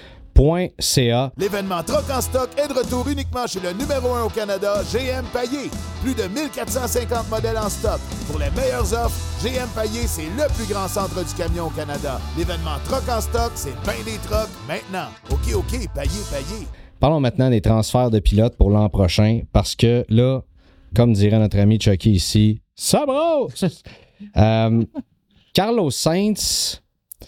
Speaker 2: .ca.
Speaker 6: L'événement Troc en stock est de retour uniquement chez le numéro un au Canada, G M Payé. Plus de mille quatre cent cinquante modèles en stock. Pour les meilleures offres, G M Payé, c'est le plus grand centre du camion au Canada. L'événement Troc en stock, c'est ben des trocs maintenant. OK, OK, payé, payé.
Speaker 2: Parlons maintenant des transferts de pilotes pour l'an prochain, parce que là, comme dirait notre ami Chucky ici, Ça brosse! euh, Carlos Sainz,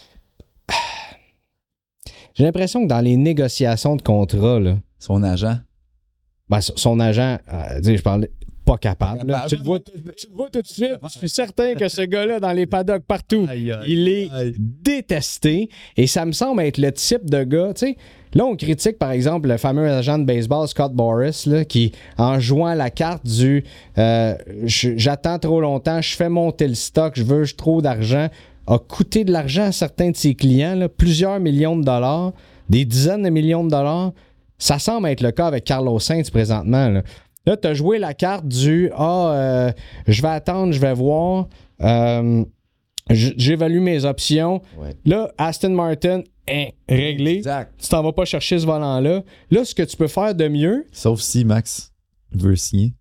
Speaker 2: j'ai l'impression que dans les négociations de contrat, là,
Speaker 4: Son agent.
Speaker 2: ben, son agent, euh, je parlais pas capable. Là.
Speaker 4: Pas
Speaker 2: Tu, le vois, tu le vois tout de suite. Je suis certain que ce gars-là, dans les paddocks partout,
Speaker 3: Aïe, aïe,
Speaker 2: il est
Speaker 3: aïe.
Speaker 2: détesté. Et ça me semble être le type de gars, tu sais. Là, on critique, par exemple, le fameux agent de baseball, Scott Boras, là, qui, en jouant la carte du euh, je- j'attends trop longtemps, je fais monter le stock, je veux trop d'argent, a coûté de l'argent à certains de ses clients, là, plusieurs millions de dollars, des dizaines de millions de dollars. Ça semble être le cas avec Carlos Sainz présentement. Là, là tu as joué la carte du Ah, euh, je vais attendre, je vais voir. Euh, j- J'évalue mes options.
Speaker 4: Ouais.
Speaker 2: Là, Aston Martin est réglé.
Speaker 4: Exact.
Speaker 2: Tu t'en vas pas chercher ce volant-là. Là, ce que tu peux faire de mieux,
Speaker 3: Sauf si Max veut signer.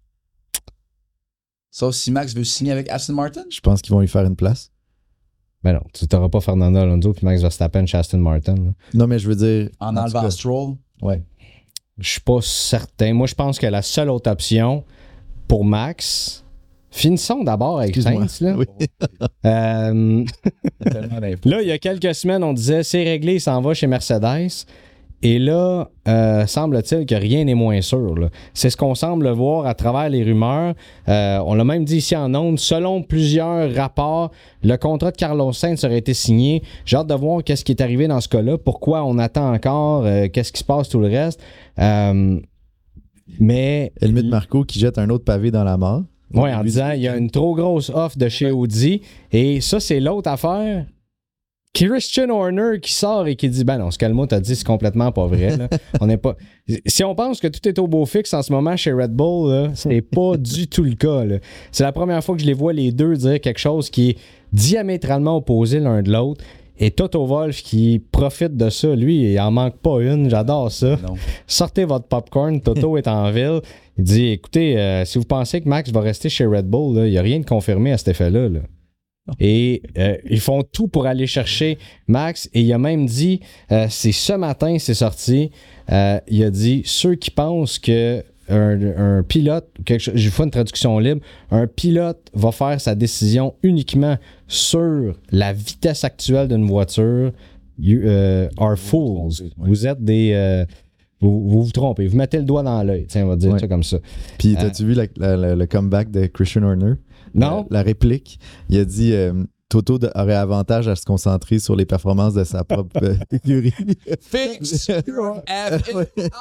Speaker 4: Sauf si Max veut signer avec Aston Martin.
Speaker 3: Je pense qu'ils vont lui faire une place.
Speaker 2: ben non, tu n'auras pas Fernando Alonso puis Max Verstappen chez Aston Martin. là.
Speaker 3: Non, mais je veux dire.
Speaker 4: En
Speaker 3: en tout
Speaker 4: enlevant
Speaker 3: cas,
Speaker 4: Stroll.
Speaker 3: Ouais.
Speaker 2: Je suis pas certain. Moi, je pense que la seule autre option pour Max. Finissons d'abord avec
Speaker 3: Excuse-moi.
Speaker 2: Sainz. Là.
Speaker 3: Oui.
Speaker 2: Euh,
Speaker 4: Tellement d'infos.
Speaker 2: là, il y a quelques semaines, on disait c'est réglé, il s'en va chez Mercedes. Et là, euh, semble-t-il que rien n'est moins sûr. là. C'est ce qu'on semble voir à travers les rumeurs. Euh, on l'a même dit ici en ondes. Selon plusieurs rapports, le contrat de Carlos Sainz aurait été signé. J'ai hâte de voir qu'est-ce qui est arrivé dans ce cas-là. Pourquoi on attend encore? euh, qu'est-ce qui se passe, tout le reste? Euh, mais...
Speaker 3: Helmut Marko qui jette un autre pavé dans la mare.
Speaker 2: Oui, en disant il y a une trop grosse offre de chez Audi. Et ça, c'est l'autre affaire. Christian Horner qui sort et qui dit ben non, ce qu'Almo t'a dit, c'est complètement pas vrai. Là. On n'est pas. Si on pense que tout est au beau fixe en ce moment chez Red Bull, là, c'est pas du tout le cas. là. C'est la première fois que je les vois les deux dire quelque chose qui est diamétralement opposé l'un de l'autre. Et Toto Wolff qui profite de ça, lui, il en manque pas une, j'adore ça.
Speaker 4: Non.
Speaker 2: Sortez votre popcorn, Toto est en ville. Il dit écoutez, euh, si vous pensez que Max va rester chez Red Bull, là, il n'y a rien de confirmé à cet effet-là. là. Et euh, ils font tout pour aller chercher Max. Et il a même dit, euh, c'est ce matin, c'est sorti, euh, il a dit ceux qui pensent que un, un pilote, quelque chose, je fais une traduction libre, un pilote va faire sa décision uniquement sur la vitesse actuelle d'une voiture, you uh, are fools. Vous êtes des... euh, vous, vous vous trompez. Vous mettez le doigt dans l'œil. Tiens, on va dire
Speaker 3: Ouais.
Speaker 2: ça comme ça.
Speaker 3: Puis, t'as-tu vu la- la- la- le comeback de Christian Horner?
Speaker 2: Non?
Speaker 3: La, la réplique. Il a dit euh, Toto de- aurait avantage à se concentrer sur les performances de sa propre euh, écurie.
Speaker 4: Fix your F.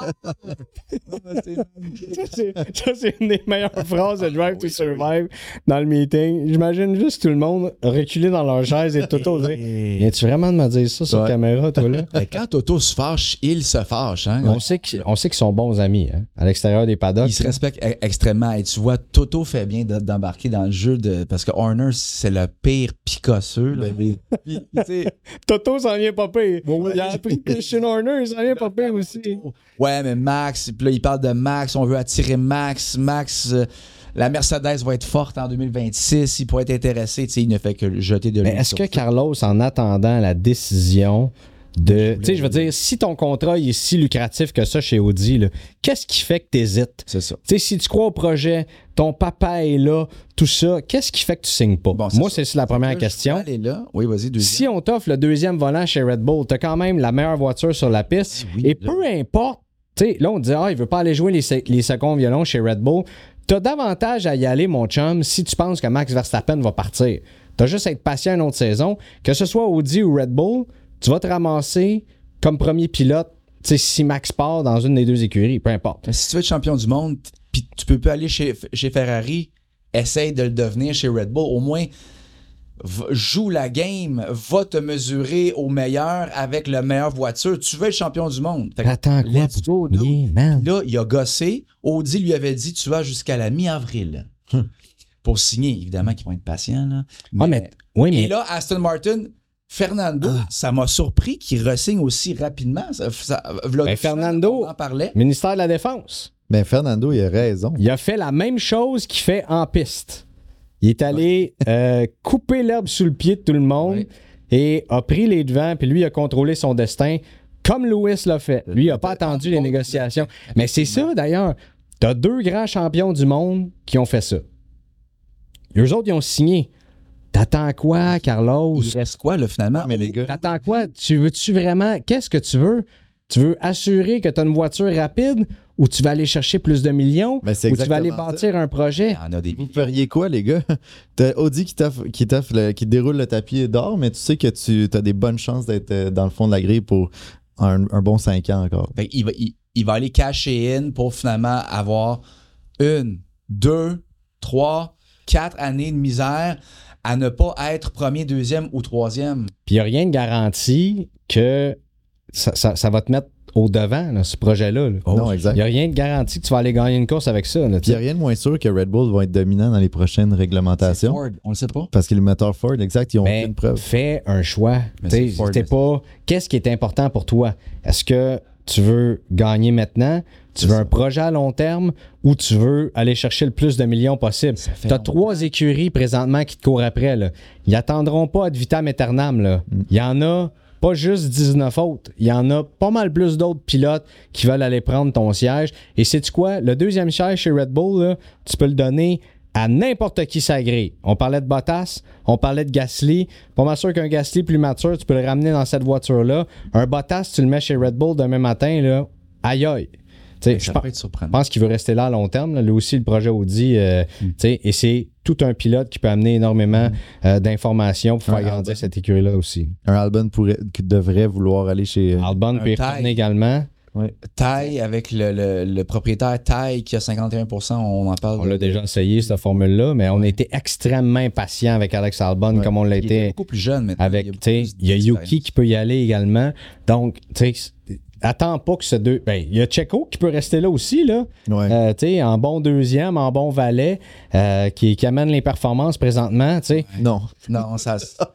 Speaker 2: Ça, c'est, ça, c'est une des meilleures phrases de Drive to Survive dans le meeting. J'imagine juste tout le monde reculer dans leur chaise et Toto dire viens-tu vraiment de me dire ça sur
Speaker 3: Ouais.
Speaker 2: caméra, toi, là?
Speaker 4: Mais quand Toto se fâche, il se fâche. Hein?
Speaker 2: On sait, qu'ils, on sait qu'ils sont bons amis hein, à l'extérieur des paddocks.
Speaker 4: Il se respecte e- extrêmement. Et tu vois, Toto fait bien de- d'embarquer dans le jeu de. Parce que Horner, c'est le pire picosseux. là. Puis, tu sais,
Speaker 2: Toto s'en vient pas pire. Il a appris Christian Horner, il s'en vient pas pire aussi.
Speaker 4: ouais, mais Max, puis là, il parle de Max, on veut attirer Max. Max, euh, la Mercedes va être forte en deux mille vingt-six, il pourrait être intéressé. Tu sais, il ne fait que jeter de
Speaker 2: Mais
Speaker 4: l'huile
Speaker 2: est-ce
Speaker 4: sur
Speaker 2: que
Speaker 4: ça.
Speaker 2: Carlos, en attendant la décision de. Tu sais, je veux dire, si ton contrat il est si lucratif que ça chez Audi, là, qu'est-ce qui fait que tu hésites?
Speaker 4: C'est ça.
Speaker 2: Tu sais, si tu crois au projet, ton papa est là, tout ça, qu'est-ce qui fait que tu signes pas?
Speaker 4: Bon, c'est
Speaker 2: Moi,
Speaker 4: ça.
Speaker 2: c'est la première
Speaker 4: Là, je
Speaker 2: question.
Speaker 4: voulais aller là. Oui, vas-y, deuxième.
Speaker 2: Si on t'offre le deuxième volant chez Red Bull, t'as quand même la meilleure voiture sur la piste.
Speaker 4: Oui,
Speaker 2: et
Speaker 4: là.
Speaker 2: peu importe, tu sais, là, on dit, ah, il veut pas aller jouer les, se- les seconds violons chez Red Bull. T'as davantage à y aller, mon chum, si tu penses que Max Verstappen va partir. T'as juste à être patient une autre saison. Que ce soit Audi ou Red Bull, tu vas te ramasser comme premier pilote, tu sais, si Max part dans une des deux écuries, peu importe.
Speaker 4: Mais si tu veux être champion du monde, puis tu peux pas aller chez, chez Ferrari, essaye de le devenir chez Red Bull. Au moins, v- joue la game, va te mesurer au meilleur avec la meilleure voiture. Tu veux être champion du monde. Fait que
Speaker 2: Attends, quoi,
Speaker 4: let's go, dude.
Speaker 2: Yeah, man.
Speaker 4: Là, il a gossé. Audi lui avait dit tu vas jusqu'à la mi-avril. Pour signer, évidemment, qu'ils vont être patients. Là.
Speaker 2: Ah, mais, oui, mais
Speaker 4: Et là, Aston Martin, Fernando, ça m'a surpris qu'il re-signe aussi rapidement. Ça, ça, v'là
Speaker 2: Ben,
Speaker 4: deux
Speaker 2: Fernando-
Speaker 4: semaines, on en parlait.
Speaker 2: ministère de la Défense.
Speaker 3: Mais Fernando, il a raison.
Speaker 2: Il a fait la même chose qu'il fait en piste. Il est allé euh, couper l'herbe sous le pied de tout le monde
Speaker 4: Ouais.
Speaker 2: et a pris les devants, puis lui a contrôlé son destin comme Lewis l'a fait. Lui, il n'a pas attendu les négociations. Mais c'est ça, d'ailleurs. Tu as deux grands champions du monde qui ont fait ça. eux autres, ils ont signé. T'attends quoi, Carlos?
Speaker 4: Il reste quoi, là, finalement?
Speaker 3: Mais les gars,
Speaker 2: T'attends quoi? Tu veux-tu vraiment... Qu'est-ce que tu veux? Tu veux assurer que tu as une voiture rapide ou tu vas aller chercher plus de millions
Speaker 3: Ben, c'est
Speaker 2: ou tu vas aller
Speaker 3: exactement
Speaker 2: bâtir un projet?
Speaker 4: Il y en a des
Speaker 3: vous feriez quoi, les gars? T'as Audi qui t'offre, qui t'offre le- qui déroule le tapis d'or, mais tu sais que tu as des bonnes chances d'être euh, dans le fond de la grille pour un, un bon cinq ans encore.
Speaker 4: Fait qu'il va, il, il va aller cacher in pour finalement avoir une, deux, trois, quatre années de misère à ne pas être premier, deuxième ou troisième.
Speaker 2: Puis il n'y a rien de garanti que ça, ça- ça va te mettre au devant, là, ce projet-là. là.
Speaker 3: Non, exact.
Speaker 2: Il n'y a rien de garanti que tu vas aller gagner une course avec ça. là,
Speaker 3: Puis il n'y a rien de moins sûr que Red Bull va être dominant dans les prochaines réglementations.
Speaker 4: Ford, on le sait pas.
Speaker 3: Parce que les moteurs Ford, exact, ils ont
Speaker 2: Mais
Speaker 3: aucune preuve.
Speaker 2: fais un choix.
Speaker 4: Mais
Speaker 2: T'sais,
Speaker 4: c'est Ford,
Speaker 2: t'es
Speaker 4: mais-
Speaker 2: pas... Qu'est-ce qui est important pour toi? Est-ce que tu veux gagner maintenant? Tu veux un projet à long terme ou tu veux aller chercher le plus de millions possible?
Speaker 4: Ça fait
Speaker 2: Tu as
Speaker 4: longtemps.
Speaker 2: trois écuries présentement qui te courent après. Là. Ils attendront pas ad vitam aeternam. Là. Il y en a pas juste dix-neuf autres. Il y en a pas mal plus d'autres pilotes qui veulent aller prendre ton siège. Et sais-tu quoi? Le deuxième siège chez Red Bull, là, tu peux le donner à n'importe qui ça grille. On parlait de Bottas, on parlait de Gasly. Pas mal sûr qu'un Gasly plus mature, tu peux le ramener dans cette voiture-là. Un Bottas, tu le mets chez Red Bull demain matin, là, aïe aïe. Tu sais,
Speaker 4: Ça
Speaker 2: je
Speaker 4: peut
Speaker 2: pense-
Speaker 4: être
Speaker 2: je
Speaker 4: surprenant.
Speaker 2: pense qu'il veut rester là à long terme. Là. Lui aussi, le projet Audi, euh, tu sais, et c'est tout un pilote qui peut amener énormément euh, d'informations pour faire
Speaker 3: Un
Speaker 2: grandir
Speaker 3: Albon.
Speaker 2: cette écurie-là aussi.
Speaker 3: Un Albon pourrait, qui devrait vouloir aller chez. euh,
Speaker 2: Albon
Speaker 4: Un
Speaker 2: peut y
Speaker 4: taille.
Speaker 2: retourner également.
Speaker 4: Taille avec le, le, le propriétaire Taille qui a cinquante et un pour cent, on en parle.
Speaker 2: On l'a déjà essayé, cette formule-là, mais on a été extrêmement impatient avec Alex Albon,
Speaker 3: Ouais.
Speaker 2: comme on l'a
Speaker 4: Il était
Speaker 2: été
Speaker 4: beaucoup plus jeune maintenant.
Speaker 2: avec,
Speaker 4: a
Speaker 2: tu sais,
Speaker 4: beaucoup plus
Speaker 2: il y a Yuki
Speaker 4: d'expérience.
Speaker 2: qui peut y aller également. Donc, tu sais, attends pas que ce deux... Ben, il y a Checo qui peut rester là aussi, là.
Speaker 3: Ouais.
Speaker 2: Euh, tu sais, en bon deuxième, en bon valet, euh, qui, qui amène les performances présentement, tu sais.
Speaker 3: Non.
Speaker 4: Non, ça.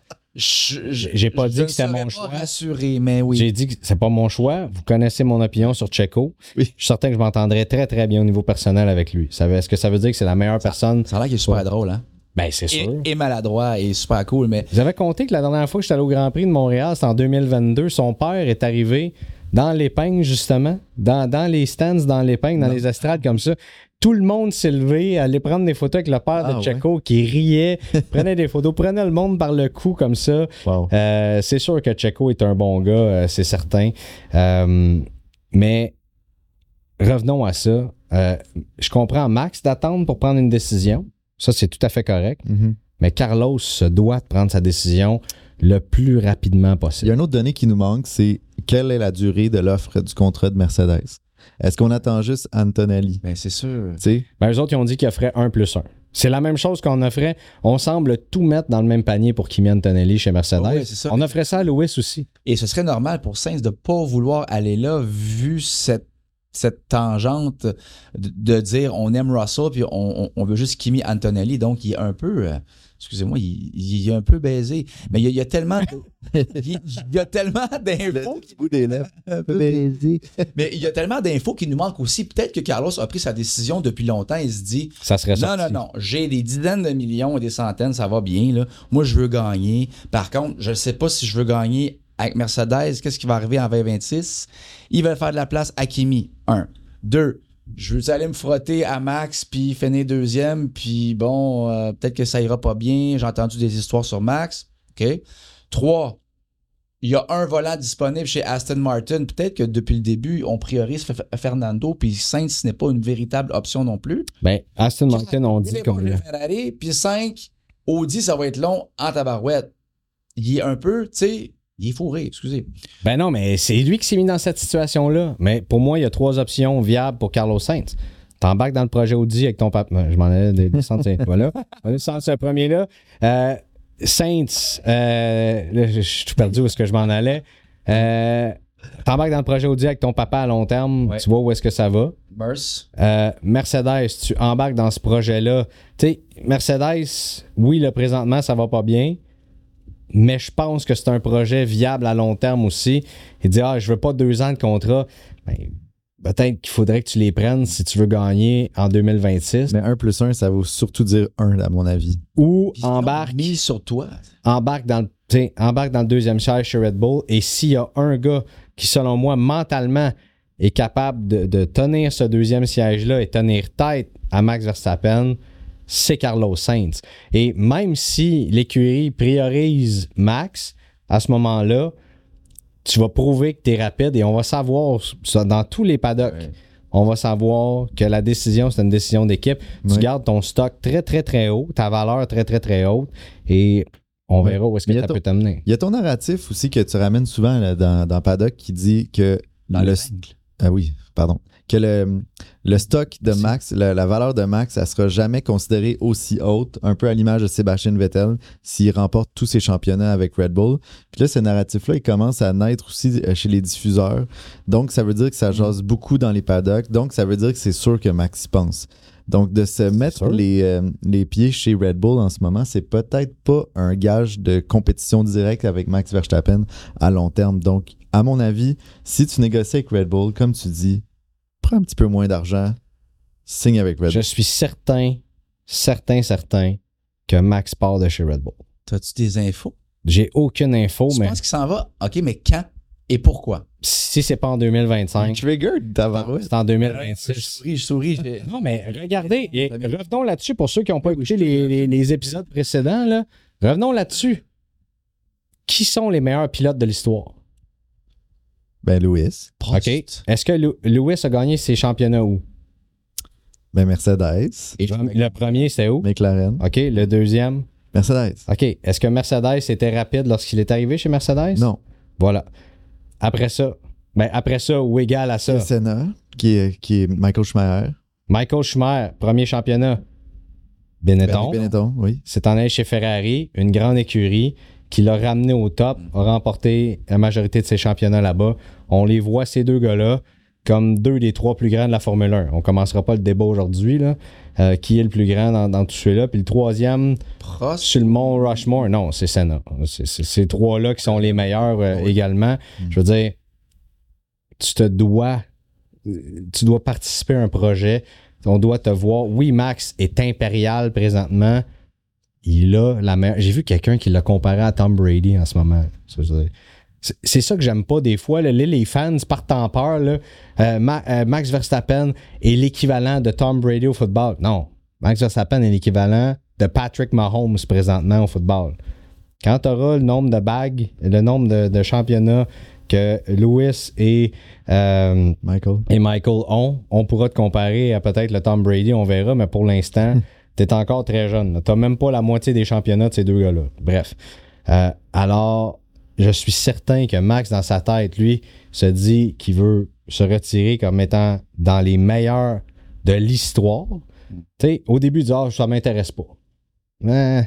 Speaker 4: je- je-
Speaker 2: J'ai pas
Speaker 4: je
Speaker 2: dit
Speaker 4: ne
Speaker 2: que c'était
Speaker 4: serais
Speaker 2: mon
Speaker 4: pas
Speaker 2: choix.
Speaker 4: rassuré, mais oui.
Speaker 2: J'ai dit que c'est pas mon choix. Vous connaissez mon opinion sur Checo.
Speaker 3: Oui.
Speaker 2: Je suis certain que je m'entendrais très, très bien au niveau personnel avec lui. Ça veut- Est-ce que ça veut dire que c'est la meilleure personne?
Speaker 4: Ça a l'air qu'il est super
Speaker 2: Ouais.
Speaker 4: drôle, hein?
Speaker 2: Ben, c'est sûr.
Speaker 4: Et, et maladroit et super cool, mais
Speaker 2: Vous avez compté que la dernière fois que j'étais allé au Grand Prix de Montréal, c'était en deux mille vingt-deux. Son père est arrivé dans l'épingle, justement, dans, dans les stands, dans l'épingle, dans
Speaker 3: Non.
Speaker 2: les estrades comme ça. Tout le monde s'est levé, allait prendre des photos avec le père
Speaker 3: Ah,
Speaker 2: de Checo qui riait, prenait des photos, prenait le monde par le cou comme ça.
Speaker 3: Wow.
Speaker 2: Euh, c'est sûr que Checo est un bon gars, euh, c'est certain. Euh, mais revenons à ça. Euh, je comprends Max d'attendre pour prendre une décision. Ça, c'est tout à fait correct.
Speaker 3: Mhm.
Speaker 2: Mais Carlos se doit de prendre sa décision le plus rapidement
Speaker 3: Il y
Speaker 2: possible.
Speaker 3: a une autre donnée qui nous manque, c'est quelle est la durée de l'offre du contrat de Mercedes? Est-ce qu'on attend juste Antonelli?
Speaker 4: ben, c'est sûr.
Speaker 3: Tu sais?
Speaker 2: Ben, eux autres, ils ont dit qu'ils offraient un plus un. C'est la même chose qu'on offrait. On semble tout mettre dans le même panier pour Kimi Antonelli chez Mercedes.
Speaker 4: Oui, c'est ça.
Speaker 2: On offrait ça à Lewis aussi.
Speaker 4: Et ce serait normal pour Sainz de ne pas vouloir aller là, vu cette, cette tangente de, de dire on aime Russell puis on, on, on veut juste Kimi Antonelli. Donc, il est un peu. euh, excusez-moi, il, il est un peu baisé. Mais il y a, il y a tellement. de- il, il y a tellement d'infos.
Speaker 3: petit bout des lèvres.
Speaker 4: Un peu baisé. Mais il y a tellement d'infos qui nous manquent aussi. Peut-être que Carlos a pris sa décision depuis longtemps. Il se dit
Speaker 2: Ça serait
Speaker 4: non,
Speaker 2: sorti.
Speaker 4: non, non. J'ai des dizaines de millions et des centaines, ça va bien. Là. Moi, je veux gagner. Par contre, je ne sais pas si je veux gagner avec Mercedes. Qu'est-ce qui va arriver en vingt vingt-six? Ils veulent faire de la place à Kimi. Un. Deux. Je veux aller me frotter à Max, puis finir deuxième, puis bon, euh, peut-être que ça ira pas bien. J'ai entendu des histoires sur Max. OK. Trois. Il y a un volant disponible chez Aston Martin. Peut-être que depuis le début, on priorise F- Fernando, puis Sainz, ce n'est pas une véritable option non plus.
Speaker 2: Ben, Aston Martin, on dit
Speaker 4: Il est
Speaker 2: qu'on
Speaker 4: bon, le Ferrari, puis cinq, Audi, ça va être long en tabarouette. Il est un peu, tu sais, il est fourré, excusez.
Speaker 2: Ben non, mais c'est lui qui s'est mis dans cette situation-là. Mais pour moi, il y a trois options viables pour Carlos Sainz. T'embarques dans le projet Audi avec ton papa. Je m'en allais des descendre. Voilà. On est descendu ce premier-là. Euh, Sainz, euh, là, je suis tout perdu où est-ce que je m'en allais. Euh, T'embarques dans le projet Audi avec ton papa à long terme.
Speaker 4: Ouais.
Speaker 2: Tu vois où est-ce que ça va.
Speaker 4: Merce.
Speaker 2: Euh, Mercedes, tu embarques dans ce projet-là. Tu sais, Mercedes, oui, le présentement, ça va pas bien. Mais je pense que c'est un projet viable à long terme aussi. Il dit, ah, je veux pas deux ans de contrat. Ben, peut-être qu'il faudrait que tu les prennes si tu veux gagner en deux mille vingt-six.
Speaker 3: Mais un plus un, ça veut surtout dire un, à mon avis.
Speaker 2: Ou
Speaker 4: Puis ils l'ont
Speaker 2: embarque,
Speaker 4: mis sur toi.
Speaker 2: embarque, dans le, tu sais, embarque dans le deuxième siège chez Red Bull. Et s'il y a un gars qui, selon moi, mentalement, est capable de, de tenir ce deuxième siège-là et tenir tête à Max Verstappen, c'est Carlos Sainz. Et même si l'écurie priorise Max, à ce moment-là, tu vas prouver que tu es rapide et on va savoir ça dans tous les paddocks. Ouais. On va savoir que la décision, c'est une décision d'équipe. Tu
Speaker 3: ouais.
Speaker 2: gardes ton stock très, très, très haut, ta valeur très, très, très haute et on
Speaker 3: ouais.
Speaker 2: verra où est-ce que ça
Speaker 3: ton,
Speaker 2: peut t'amener.
Speaker 3: Il y a ton narratif aussi que tu ramènes souvent là, dans, dans Paddock qui dit que...
Speaker 4: Dans
Speaker 3: le,
Speaker 4: le
Speaker 3: Ah oui, pardon. Que le, le stock de Max, la, la valeur de Max, elle ne sera jamais considérée aussi haute, un peu à l'image de Sébastien Vettel, s'il remporte tous ses championnats avec Red Bull. Puis là, ce narratif-là, il commence à naître aussi chez les diffuseurs. Donc, ça veut dire que ça jase beaucoup dans les paddocks. Donc, ça veut dire que c'est sûr que Max y pense. Donc, de se mettre les, euh, les pieds chez Red Bull en ce moment, c'est peut-être pas un gage de compétition directe avec Max Verstappen à long terme. Donc, à mon avis, si tu négocies avec Red Bull, comme tu dis, prends un petit peu moins d'argent, signe avec Red Bull.
Speaker 2: Je suis certain, certain, certain que Max part de chez Red Bull.
Speaker 4: T'as-tu des infos?
Speaker 2: J'ai aucune info,
Speaker 4: tu
Speaker 2: mais...
Speaker 4: Tu penses qu'il s'en va? OK, mais quand et pourquoi?
Speaker 2: Si c'est pas en deux mille vingt-cinq.
Speaker 3: Triggered, d'abord.
Speaker 2: C'est en deux mille vingt-six.
Speaker 4: Je souris, je souris. Je...
Speaker 2: Non, mais regardez, et revenons là-dessus pour ceux qui n'ont pas écouté les, les, les épisodes précédents. Là. Revenons là-dessus. Qui sont les meilleurs pilotes de l'histoire?
Speaker 3: Ben, Lewis.
Speaker 2: OK. Est-ce que Lewis a gagné ses championnats où?
Speaker 3: Ben, Mercedes.
Speaker 2: Et le premier, c'est où?
Speaker 3: McLaren.
Speaker 2: OK. Le deuxième?
Speaker 3: Mercedes.
Speaker 2: OK. Est-ce que Mercedes était rapide lorsqu'il est arrivé chez Mercedes?
Speaker 3: Non.
Speaker 2: Voilà. Après ça, ben après ça, ou égal à ça?
Speaker 3: Senna, qui est, qui est Michael Schumacher.
Speaker 2: Michael Schumacher, premier championnat. Benetton.
Speaker 3: Benetton, oui.
Speaker 2: C'est en allé chez Ferrari, une grande écurie qui l'a ramené au top, a remporté la majorité de ses championnats là-bas. On les voit, ces deux gars-là, comme deux des trois plus grands de la Formule un. On ne commencera pas le débat aujourd'hui, là. Euh, qui est le plus grand dans, dans tout celui-là. Puis le troisième, Prost. Sur le mont Rushmore, non, c'est Senna. C'est, c'est ces trois-là qui sont les meilleurs euh, oui. également. Mm. Je veux dire, tu te dois, tu dois participer à un projet. On doit te voir. Oui, Max est impérial présentement. Il a la meilleure. J'ai vu quelqu'un qui l'a comparé à Tom Brady en ce moment. C'est, c'est ça que j'aime pas des fois. Là, les fans partent en peur. Là. Euh, Ma, euh, Max Verstappen est l'équivalent de Tom Brady au football. Non. Max Verstappen est l'équivalent de Patrick Mahomes présentement au football. Quand tu auras le nombre de bagues, le nombre de, de championnats que Lewis et, euh,
Speaker 3: Michael.
Speaker 2: et Michael ont, on pourra te comparer à peut-être le Tom Brady, on verra, mais pour l'instant, tu es encore très jeune. Tu n'as même pas la moitié des championnats de ces deux gars-là. Bref. Euh, alors, je suis certain que Max, dans sa tête, lui, se dit qu'il veut se retirer comme étant dans les meilleurs de l'histoire. Tu sais, au début, il dit « Ah, ça m'intéresse pas. » Mais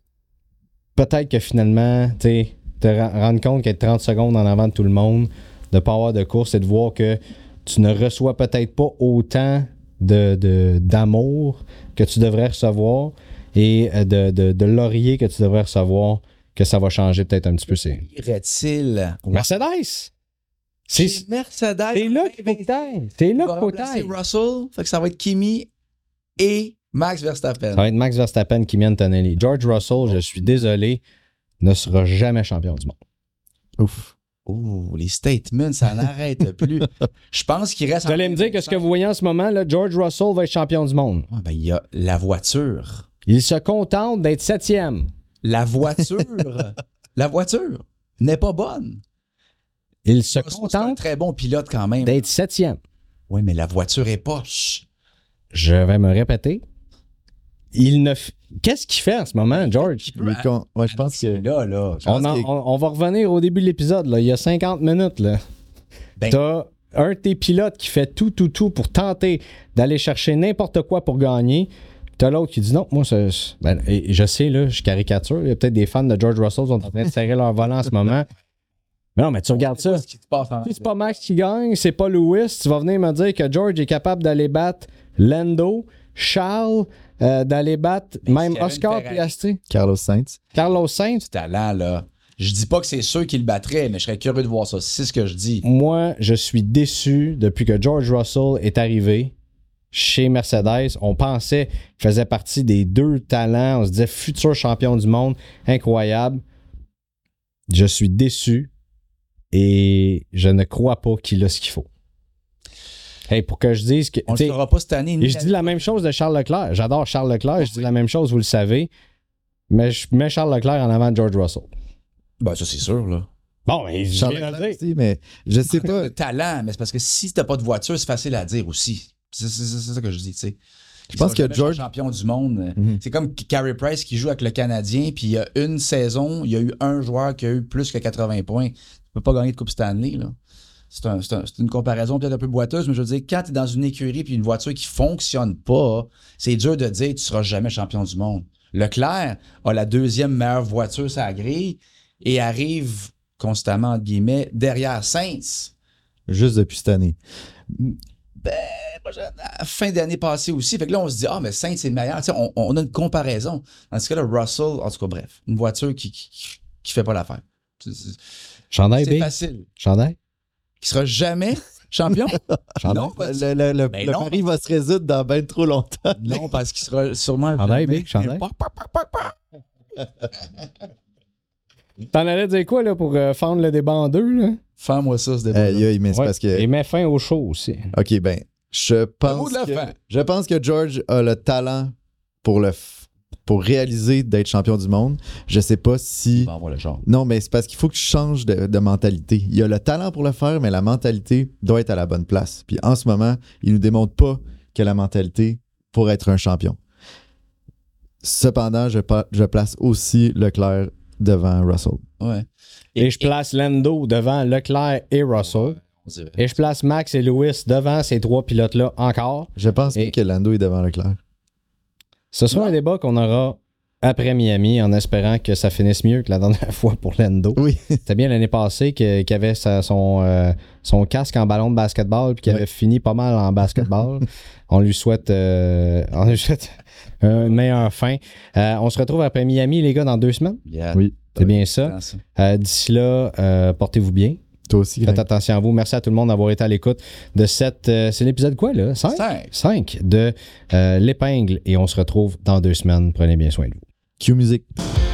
Speaker 2: peut-être que finalement, tu sais, te rendre compte qu'être trente secondes en avant de tout le monde, de ne pas avoir de course et de voir que tu ne reçois peut-être pas autant de, de, d'amour que tu devrais recevoir et de, de, de laurier que tu devrais recevoir, que ça va changer peut-être un petit peu. C'est...
Speaker 4: Irait-il?
Speaker 2: Mercedes! C'est,
Speaker 4: c'est Mercedes.
Speaker 2: C'est là qu'il faut que t'ailles. C'est là qu'il faut que t'ailles.
Speaker 4: C'est Russell, fait que ça va être Kimi et Max Verstappen.
Speaker 2: Ça va être Max Verstappen, Kimi Antonelli. George Russell, je suis désolé, ne sera jamais champion du monde.
Speaker 3: Ouf.
Speaker 4: Oh, les statements, ça n'arrête plus. Je pense qu'il reste...
Speaker 2: Vous allez me dire que ce que vous voyez en ce moment, là, George Russell va être champion du monde.
Speaker 4: Ah, ben, il y a la voiture.
Speaker 2: Il se contente d'être septième.
Speaker 4: La voiture, la voiture n'est pas bonne.
Speaker 2: Il se
Speaker 4: Russell,
Speaker 2: contente
Speaker 4: c'est un très bon pilote quand même.
Speaker 2: d'être septième.
Speaker 4: Oui, mais la voiture est poche.
Speaker 2: Je vais me répéter. Il ne f... Qu'est-ce qu'il fait en ce moment, George?
Speaker 3: Lui, con... ouais, je pense que...
Speaker 4: Là, là,
Speaker 2: on, en, on, on va revenir au début de l'épisode. Là. Il y a cinquante minutes. Là. Ben... T'as un de tes pilotes qui fait tout, tout, tout pour tenter d'aller chercher n'importe quoi pour gagner. T'as l'autre qui dit non, moi, c'est... Ben, et je sais, là, je caricature. Il y a peut-être des fans de George Russell qui sont en train de serrer leur volant en ce moment. Mais non, mais tu regardes ça. Si c'est pas Max qui gagne, c'est pas Lewis, tu vas venir me dire que George est capable d'aller battre Lando, Charles, euh, d'aller battre mais même Oscar Piastri.
Speaker 3: Carlos Sainz.
Speaker 2: Carlos Sainz.
Speaker 4: Ce talent, là. Je dis pas que c'est sûr qu'il le battrait, mais je serais curieux de voir ça. C'est ce que je dis.
Speaker 2: Moi, je suis déçu depuis que George Russell est arrivé chez Mercedes. On pensait qu'il faisait partie des deux talents. On se disait futur champion du monde. Incroyable. Je suis déçu et je ne crois pas qu'il a ce qu'il faut. Hey, pour que je dise que.
Speaker 4: On ne le saura pas cette année.
Speaker 2: Et je dis la même chose de Charles Leclerc. J'adore Charles Leclerc. Je dis la même chose, vous le savez. Mais je mets Charles Leclerc en avant de George Russell.
Speaker 4: Ben, ça, c'est sûr, là.
Speaker 2: Bon, mais je
Speaker 3: Charles
Speaker 2: viens de le
Speaker 3: Leclerc
Speaker 2: dire.
Speaker 3: aussi, mais je sais pas.
Speaker 4: Le talent, mais c'est parce que si t'as pas de voiture, c'est facile à dire aussi. C'est, c'est, c'est, c'est ça que je dis, tu sais.
Speaker 3: Je pense que George.
Speaker 4: Champion du monde.
Speaker 3: Mhm.
Speaker 4: C'est comme Carey Price qui joue avec le Canadien, puis il y a une saison, il y a eu un joueur qui a eu plus que quatre-vingts points. Tu peux pas gagner de Coupe Stanley, là. C'est, un, c'est, un, c'est une comparaison peut-être un peu boiteuse, mais je veux dire, quand tu es dans une écurie puis une voiture qui fonctionne pas, c'est dur de dire que tu seras jamais champion du monde. Leclerc a la deuxième meilleure voiture sur la grille et arrive constamment, entre guillemets, derrière Sainz.
Speaker 3: Juste depuis cette année.
Speaker 4: Ben, fin d'année passée aussi. Fait que là, on se dit, ah, mais Sainz, c'est le meilleur. Tu sais, on, on a une comparaison. Dans ce cas-là, Russell, en tout cas, bref, une voiture qui qui, qui fait pas l'affaire. C'est, c'est,
Speaker 2: Chandail,
Speaker 4: c'est
Speaker 2: B.
Speaker 4: facile.
Speaker 2: Chandail?
Speaker 4: Qui sera jamais champion?
Speaker 2: Chandail?
Speaker 4: Non, parce,
Speaker 3: Le, le, le,
Speaker 4: Ben
Speaker 3: le
Speaker 4: non.
Speaker 3: pari va se résoudre dans bien trop longtemps.
Speaker 4: non, parce qu'il sera sûrement
Speaker 2: Chandail,
Speaker 4: jamais-
Speaker 2: Big, chandail. T'en allais dire quoi, là, pour euh, fendre le débat en deux, là?
Speaker 4: Fais-moi ça, ce débat.
Speaker 3: Aïe, aïe, mais c'est
Speaker 2: Ouais.
Speaker 3: parce que.
Speaker 2: Et met fin au show aussi.
Speaker 3: OK, ben, je
Speaker 4: mot
Speaker 3: pense
Speaker 4: de la
Speaker 3: que,
Speaker 4: fin.
Speaker 3: je pense que George a le talent pour le f- pour réaliser d'être champion du monde. Je sais pas si...
Speaker 4: Bon, voilà, genre.
Speaker 3: Non, mais c'est parce qu'il faut que tu changes de, de mentalité. Il a le talent pour le faire, mais la mentalité doit être à la bonne place. Puis en ce moment, il nous démontre pas qu'il a la mentalité pour être un champion. Cependant, je, pa- je place aussi Leclerc devant Russell.
Speaker 4: Ouais.
Speaker 2: Et, je place Lando devant Leclerc et Russell.
Speaker 4: On dirait.
Speaker 2: Et je place Max et Lewis devant ces trois pilotes-là encore.
Speaker 3: Je pense
Speaker 2: Et-
Speaker 3: pas que Lando est devant Leclerc.
Speaker 2: Ce sera un débat qu'on aura après Miami en espérant que ça finisse mieux que la dernière fois pour Lando.
Speaker 3: Oui.
Speaker 2: C'était bien l'année passée que- qu'il avait sa- son, euh, son casque en ballon de basketball puis qu'il avait
Speaker 3: Ouais.
Speaker 2: fini pas mal en basketball. on lui souhaite, euh, on lui souhaite une meilleure fin. Euh, on se retrouve après Miami, les gars, dans deux semaines.
Speaker 4: Yeah.
Speaker 3: Oui.
Speaker 2: C'est bien ça. Euh, d'ici là, euh, portez-vous bien.
Speaker 3: Toi aussi,
Speaker 2: Faites
Speaker 3: Greg.
Speaker 2: attention à vous. Merci à tout le monde d'avoir été à l'écoute de cette... euh, c'est l'épisode quoi, là? cinq?
Speaker 4: Cinq.
Speaker 2: cinq de euh, l'épingle. Et on se retrouve dans deux semaines. Prenez bien soin de vous.
Speaker 3: Q Music.